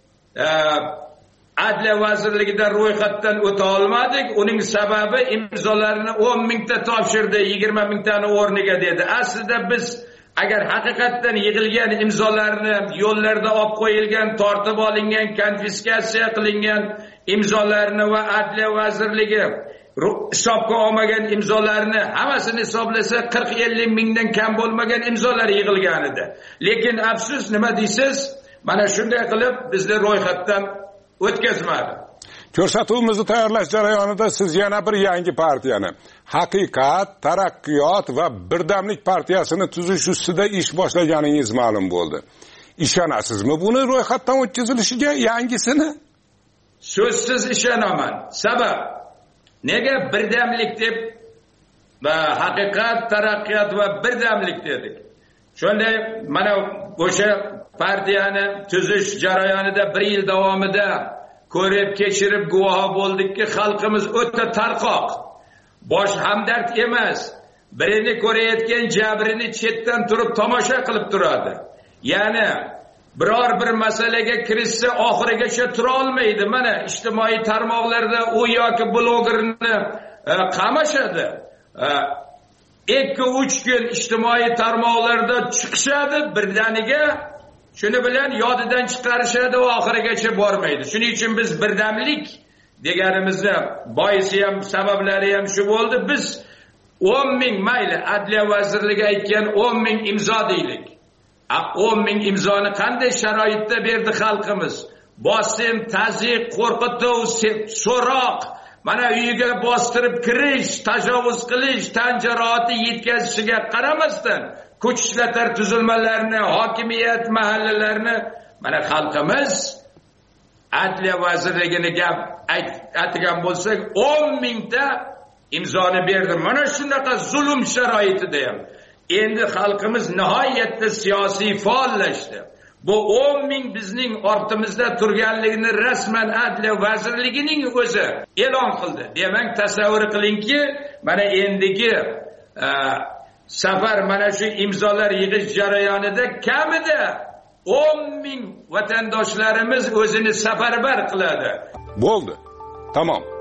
Adliya vazirligidan ro'yxatdan o'ta olmadik. Uning sababi imzolarni o'n mingta topshirdi, yigirma mingtani o'rniga dedi. Aslida biz agar haqiqatdan yig'ilgan imzolarni yo'llarda olib qo'yilgan, tortib olingan, konfiskatsiya qilingan imzolarni va Adliya vazirligi hisobga olmagan imzolarni hammasini hisoblasa qirq ellik mingdan kam bo'lmagan imzolar yig'ilgan edi. Lekin afsus, nima deysiz? Mana shunday qilib bizni ro'yxatdan o'tkazmadi. Ko'rsatuvimizni tayyorlash jarayonida siz yana bir yangi partiyani, Haqiqat, Taraqqiyot va Birdamlik partiyasini tuzish ustida ish boshlaganingiz ma'lum bo'ldi. Ishonasizmi buni ro'yxatdan o'tkazilishiga, yangisini? So'zsiz ishonaman. Sabab nega Birdamlik deb va Haqiqat, Taraqqiyot va Birdamlik dedik? Shunday mana o'sha partiyani tuzish jarayonida bir yil davomida ko'rib, kechirib guvohi bo'ldikki, xalqimiz o'ta tarqoq. Bosh hamdard emas, birini ko'rayotgan jabrini chetdan turib tomosha qilib turadi. Ya'ni biror bir masalaga kirishsa oxirigacha tura olmaydi. Mana ijtimoiy tarmoqlarda u yoki blogerni e, qamashadi. ikki uch kun ijtimoiy tarmoqlarda chiqishadi birdaniga, shuni bilan yodidan chiqarishadi va oxirigacha bormaydi. Shuning uchun biz birdamlik deganimizni boisi ham sabablari ham shu bo'ldi. Biz o'n ming mayli Adliya vazirligi aytgan o'n ming imzo deylik. o'n ming imzoni qanday sharoitda berdi xalqimiz? Bosim, tazyiq, qo'rqituv, so'roq, mana uyiga bostirib kirish, tajovuz qilish, tan jarohati yetkazishiga qaramasdan kuch ishlatar tuzilmalarni, hokimiyat mahallalarni mana xalqimiz Adliya vazirligini gap aytgan bo'lsak o'n mingta imzoni berdi. Mana shunaqa zulm sharoitida ham endi xalqimiz nihoyatda siyosiy faollashdi. Bu o'n ming bizning ortimizda turganligini rasman Adliya vazirligining o'zi e'lon qildi. Demak, tasavvur qilingki, mana endigi e, safar mana shu imzolar yig'ish jarayonida kamida o'n ming vatandoshlarimiz o'zini safarbar qiladi. Bo'ldi. Tamom.